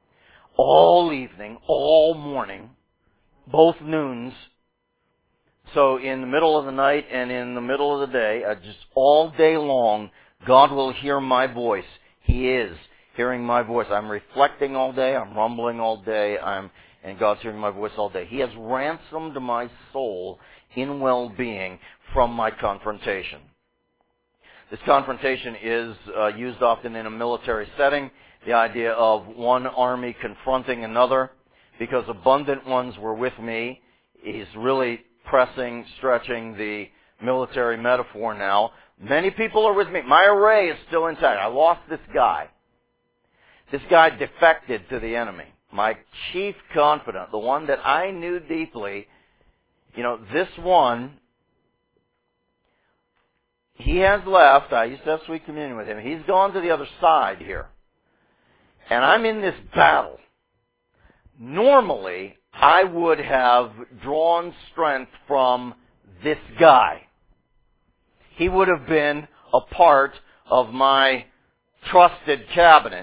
all evening, all morning, both noons. So in the middle of the night and in the middle of the day, uh, just all day long, God will hear my voice. He is hearing my voice. I'm reflecting all day. I'm rumbling all day. I'm, and God's hearing my voice all day. He has ransomed my soul in well-being from my confrontation. This confrontation is uh, used often in a military setting. The idea of one army confronting another. Because abundant ones were with me. He's really pressing, stretching the military metaphor now. Many people are with me. My array is still intact. I lost this guy. This guy defected to the enemy. My chief confidant, the one that I knew deeply, you know, this one, he has left. I used to have sweet communion with him. He's gone to the other side here. And I'm in this battle. Normally, I would have drawn strength from this guy. He would have been a part of my trusted cabinet.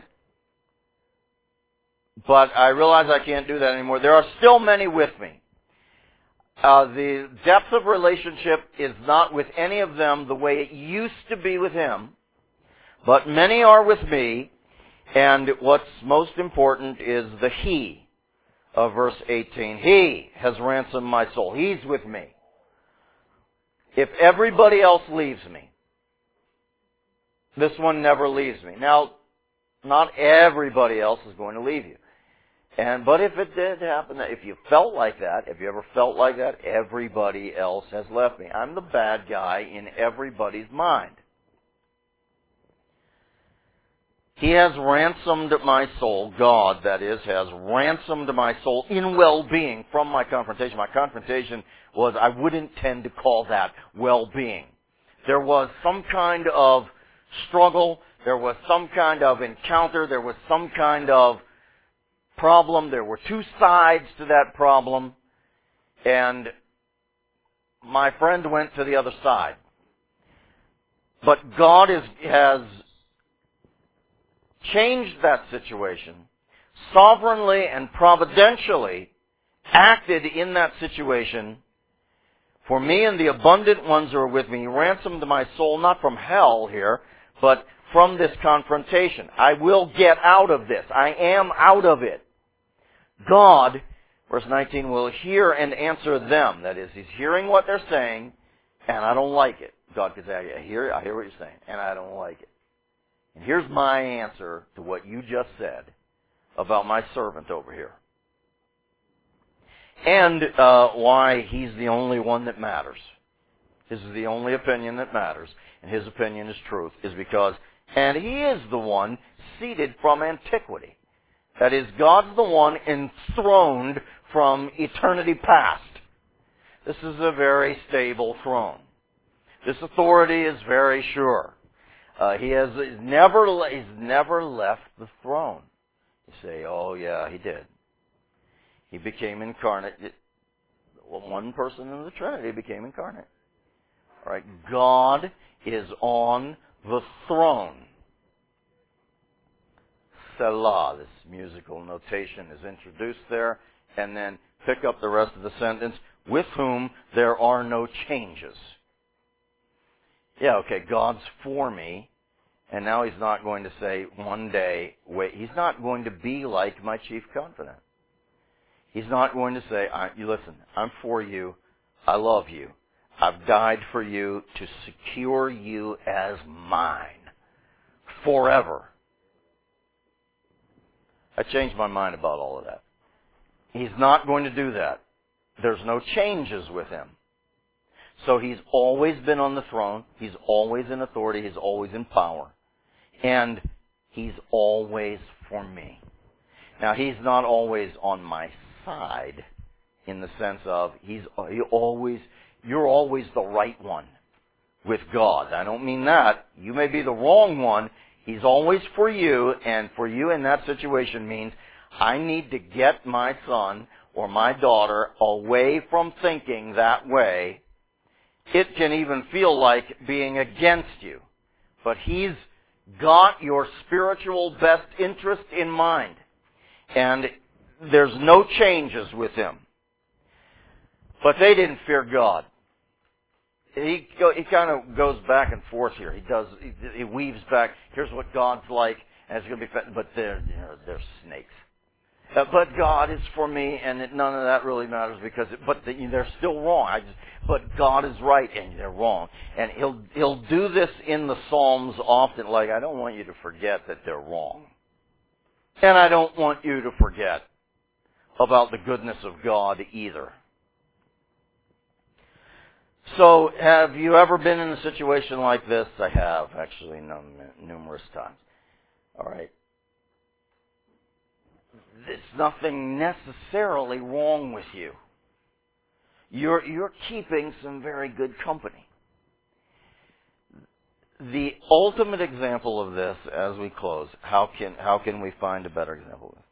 But I realize I can't do that anymore. There are still many with me. Uh, the depth of relationship is not with any of them the way it used to be with him. But many are with me. And what's most important is the he of verse eighteen. He has ransomed my soul. He's with me. If everybody else leaves me, this one never leaves me. Now, not everybody else is going to leave you. And but if it did happen, if you felt like that, if you ever felt like that, everybody else has left me. I'm the bad guy in everybody's mind. He has ransomed my soul, God, that is, has ransomed my soul in well-being from my confrontation. My confrontation was, I wouldn't tend to call that well-being. There was some kind of struggle, there was some kind of encounter, there was some kind of problem. There were two sides to that problem, and my friend went to the other side. But God is, has changed that situation, sovereignly and providentially acted in that situation for me and the abundant ones who are with me. He ransomed my soul, not from hell here, but from this confrontation. I will get out of this. I am out of it. God, verse nineteen, will hear and answer them. That is, He's hearing what they're saying, and I don't like it. God could say, I hear, I hear what you're saying, and I don't like it. And here's my answer to what you just said about my servant over here. And uh, why He's the only one that matters. This is the only opinion that matters, and His opinion is truth, is because, and He is the one seated from antiquity. That is, God's the one enthroned from eternity past. This is a very stable throne. This authority is very sure. Uh, he has he's never he's never left the throne. You say, oh yeah, He did. He became incarnate. Well, one person in the Trinity became incarnate. All right, God is on the throne. Selah, this musical notation is introduced there, and then pick up the rest of the sentence, with whom there are no changes. Yeah, okay, God's for me, and now He's not going to say one day, wait, He's not going to be like my chief confidant. He's not going to say, I, you listen, I'm for you, I love you, I've died for you to secure you as mine forever. I changed my mind about all of that. He's not going to do that. There's no changes with Him. So He's always been on the throne. He's always in authority. He's always in power. And He's always for me. Now, He's not always on my side in the sense of He's he always, you're always the right one with God. I don't mean that. You may be the wrong one. He's always for you, and for you in that situation means I need to get my son or my daughter away from thinking that way. It can even feel like being against you. But He's got your spiritual best interest in mind. And there's no changes with Him. But they didn't fear God. He go, he kind of goes back and forth here. He does. He, he weaves back. Here's what God's like, and it's going to be. But they're you know, they're snakes. Uh, but God is for me, and it, none of that really matters because. It, but the, they're still wrong. I just, but God is right, and they're wrong. And He'll He'll do this in the Psalms often. Like, I don't want you to forget that they're wrong, and I don't want you to forget about the goodness of God either. So, have you ever been in a situation like this? I have, actually, num- numerous times. All right. There's nothing necessarily wrong with you. You're, you're keeping some very good company. The ultimate example of this, as we close, how can, how can we find a better example of this?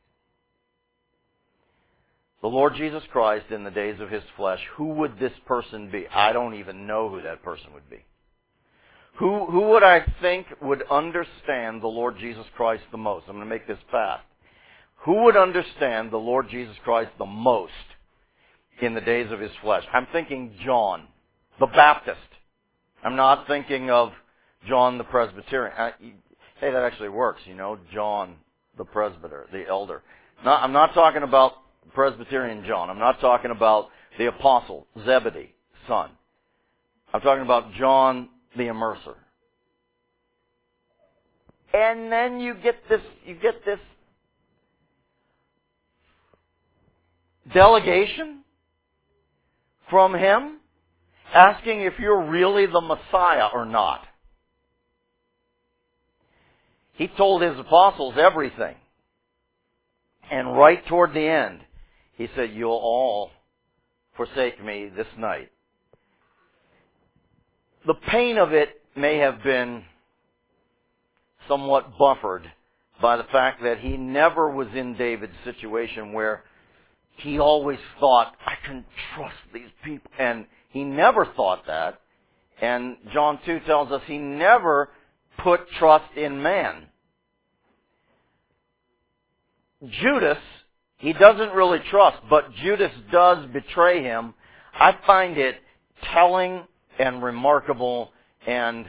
The Lord Jesus Christ in the days of His flesh, who would this person be? I don't even know who that person would be. Who, who would I think would understand the Lord Jesus Christ the most? I'm going to make this fast. Who would understand the Lord Jesus Christ the most in the days of His flesh? I'm thinking John, the Baptist. I'm not thinking of John the Presbyterian. I, hey, that actually works, you know, John the Presbyter, the elder. Not, I'm not talking about Presbyterian John. I'm not talking about the apostle, Zebedee, son. I'm talking about John the Immerser. And then you get this, you get this delegation from him asking if you're really the Messiah or not. He told his apostles everything. And right toward the end, he said, you'll all forsake me this night. The pain of it may have been somewhat buffered by the fact that he never was in David's situation where he always thought, I can trust these people. And he never thought that. And John two tells us he never put trust in man. Judas, he doesn't really trust, but Judas does betray him. I find it telling and remarkable and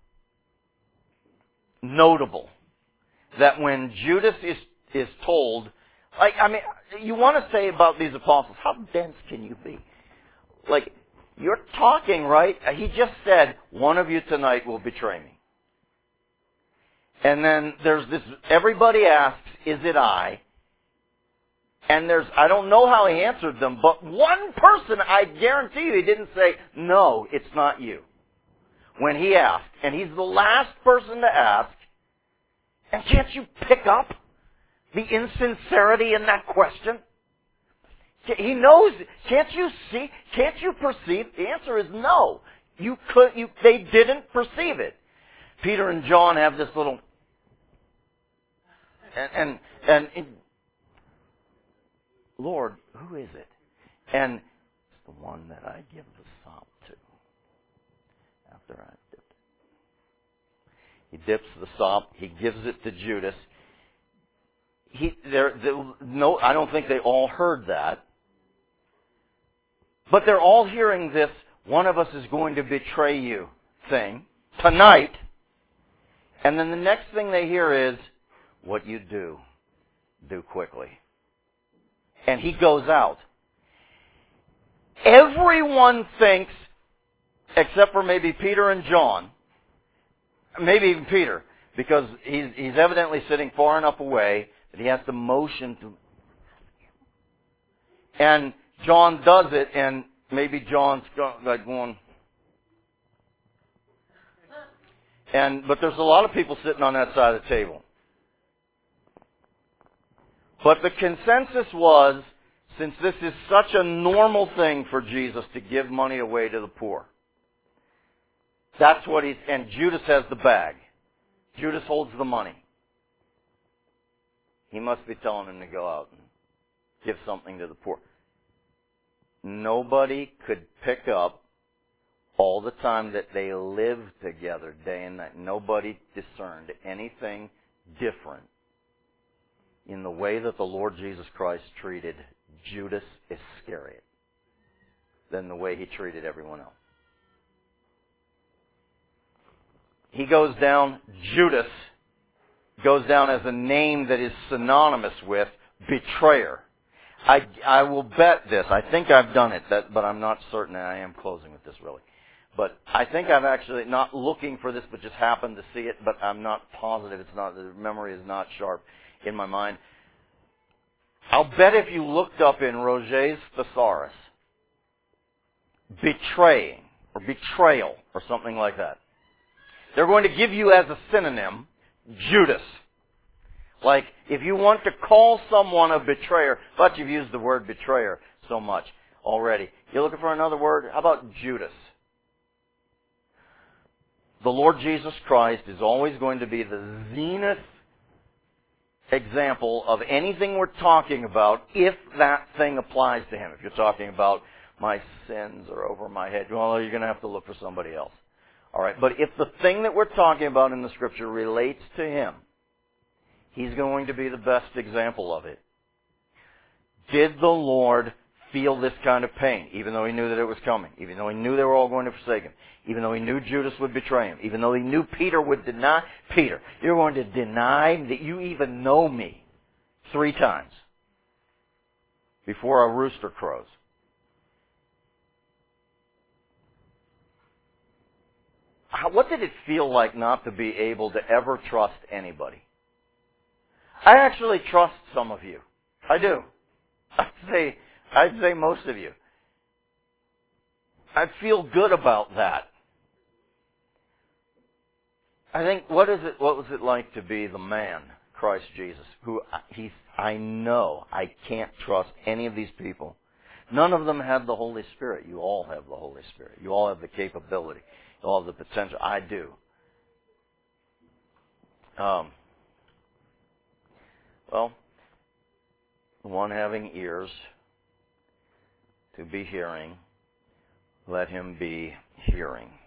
notable that when Judas is, is told, like, I mean, you want to say about these apostles, how dense can you be? Like, you're talking, right? He just said, one of you tonight will betray me. And then there's this, everybody asks, is it I? And there's, I don't know how he answered them, but one person, I guarantee you, he didn't say, no, it's not you. When he asked, and he's the last person to ask, and can't you pick up the insincerity in that question? He knows, can't you see, can't you perceive? The answer is no. You could, you, they didn't perceive it. Peter and John have this little, and, and, and, and Lord, who is it? And it's the one that I give the sop to after I dipped it. He dips the sop. He gives it to Judas. He, they're, they're, no, I don't think they all heard that. But they're all hearing this, one of us is going to betray you thing tonight. And then the next thing they hear is, what you do, do quickly. And he goes out. Everyone thinks, except for maybe Peter and John, maybe even Peter, because he's, he's evidently sitting far enough away that he has to motion to. And John does it, and maybe John's like going. And but there's a lot of people sitting on that side of the table. But the consensus was, since this is such a normal thing for Jesus to give money away to the poor, that's what he's, and Judas has the bag. Judas holds the money. He must be telling him to go out and give something to the poor. Nobody could pick up all the time that they lived together day and night. Nobody discerned anything different in the way that the Lord Jesus Christ treated Judas Iscariot than the way he treated everyone else. He goes down, Judas goes down as a name that is synonymous with betrayer. I, I will bet this. I think I've done it, that, but I'm not certain. I am closing with this, really. But I think I've actually, not looking for this, but just happened to see it, but I'm not positive. It's not, the memory is not sharp in my mind. I'll bet if you looked up in Roget's Thesaurus, betraying, or betrayal, or something like that, they're going to give you as a synonym, Judas. Like, if you want to call someone a betrayer, but you've used the word betrayer so much already. You're looking for another word? How about Judas? The Lord Jesus Christ is always going to be the zenith example of anything we're talking about if that thing applies to him. If you're talking about my sins are over my head, well, you're going to have to look for somebody else. All right, but if the thing that we're talking about in the Scripture relates to him, he's going to be the best example of it. Did the Lord feel this kind of pain, even though he knew that it was coming, even though he knew they were all going to forsake him, even though he knew Judas would betray him, even though he knew Peter would deny, Peter, you're going to deny that you even know me three times before a rooster crows. how, what did it feel like not to be able to ever trust anybody? I actually trust some of you. I do. I'd say, I'd say most of you. I feel good about that. I think, what is it, what was it like to be the man, Christ Jesus, who he, I know I can't trust any of these people. None of them have the Holy Spirit. You all have the Holy Spirit. You all have the capability. You all have the potential. I do. Um, well, the one having ears to be hearing, let him be hearing.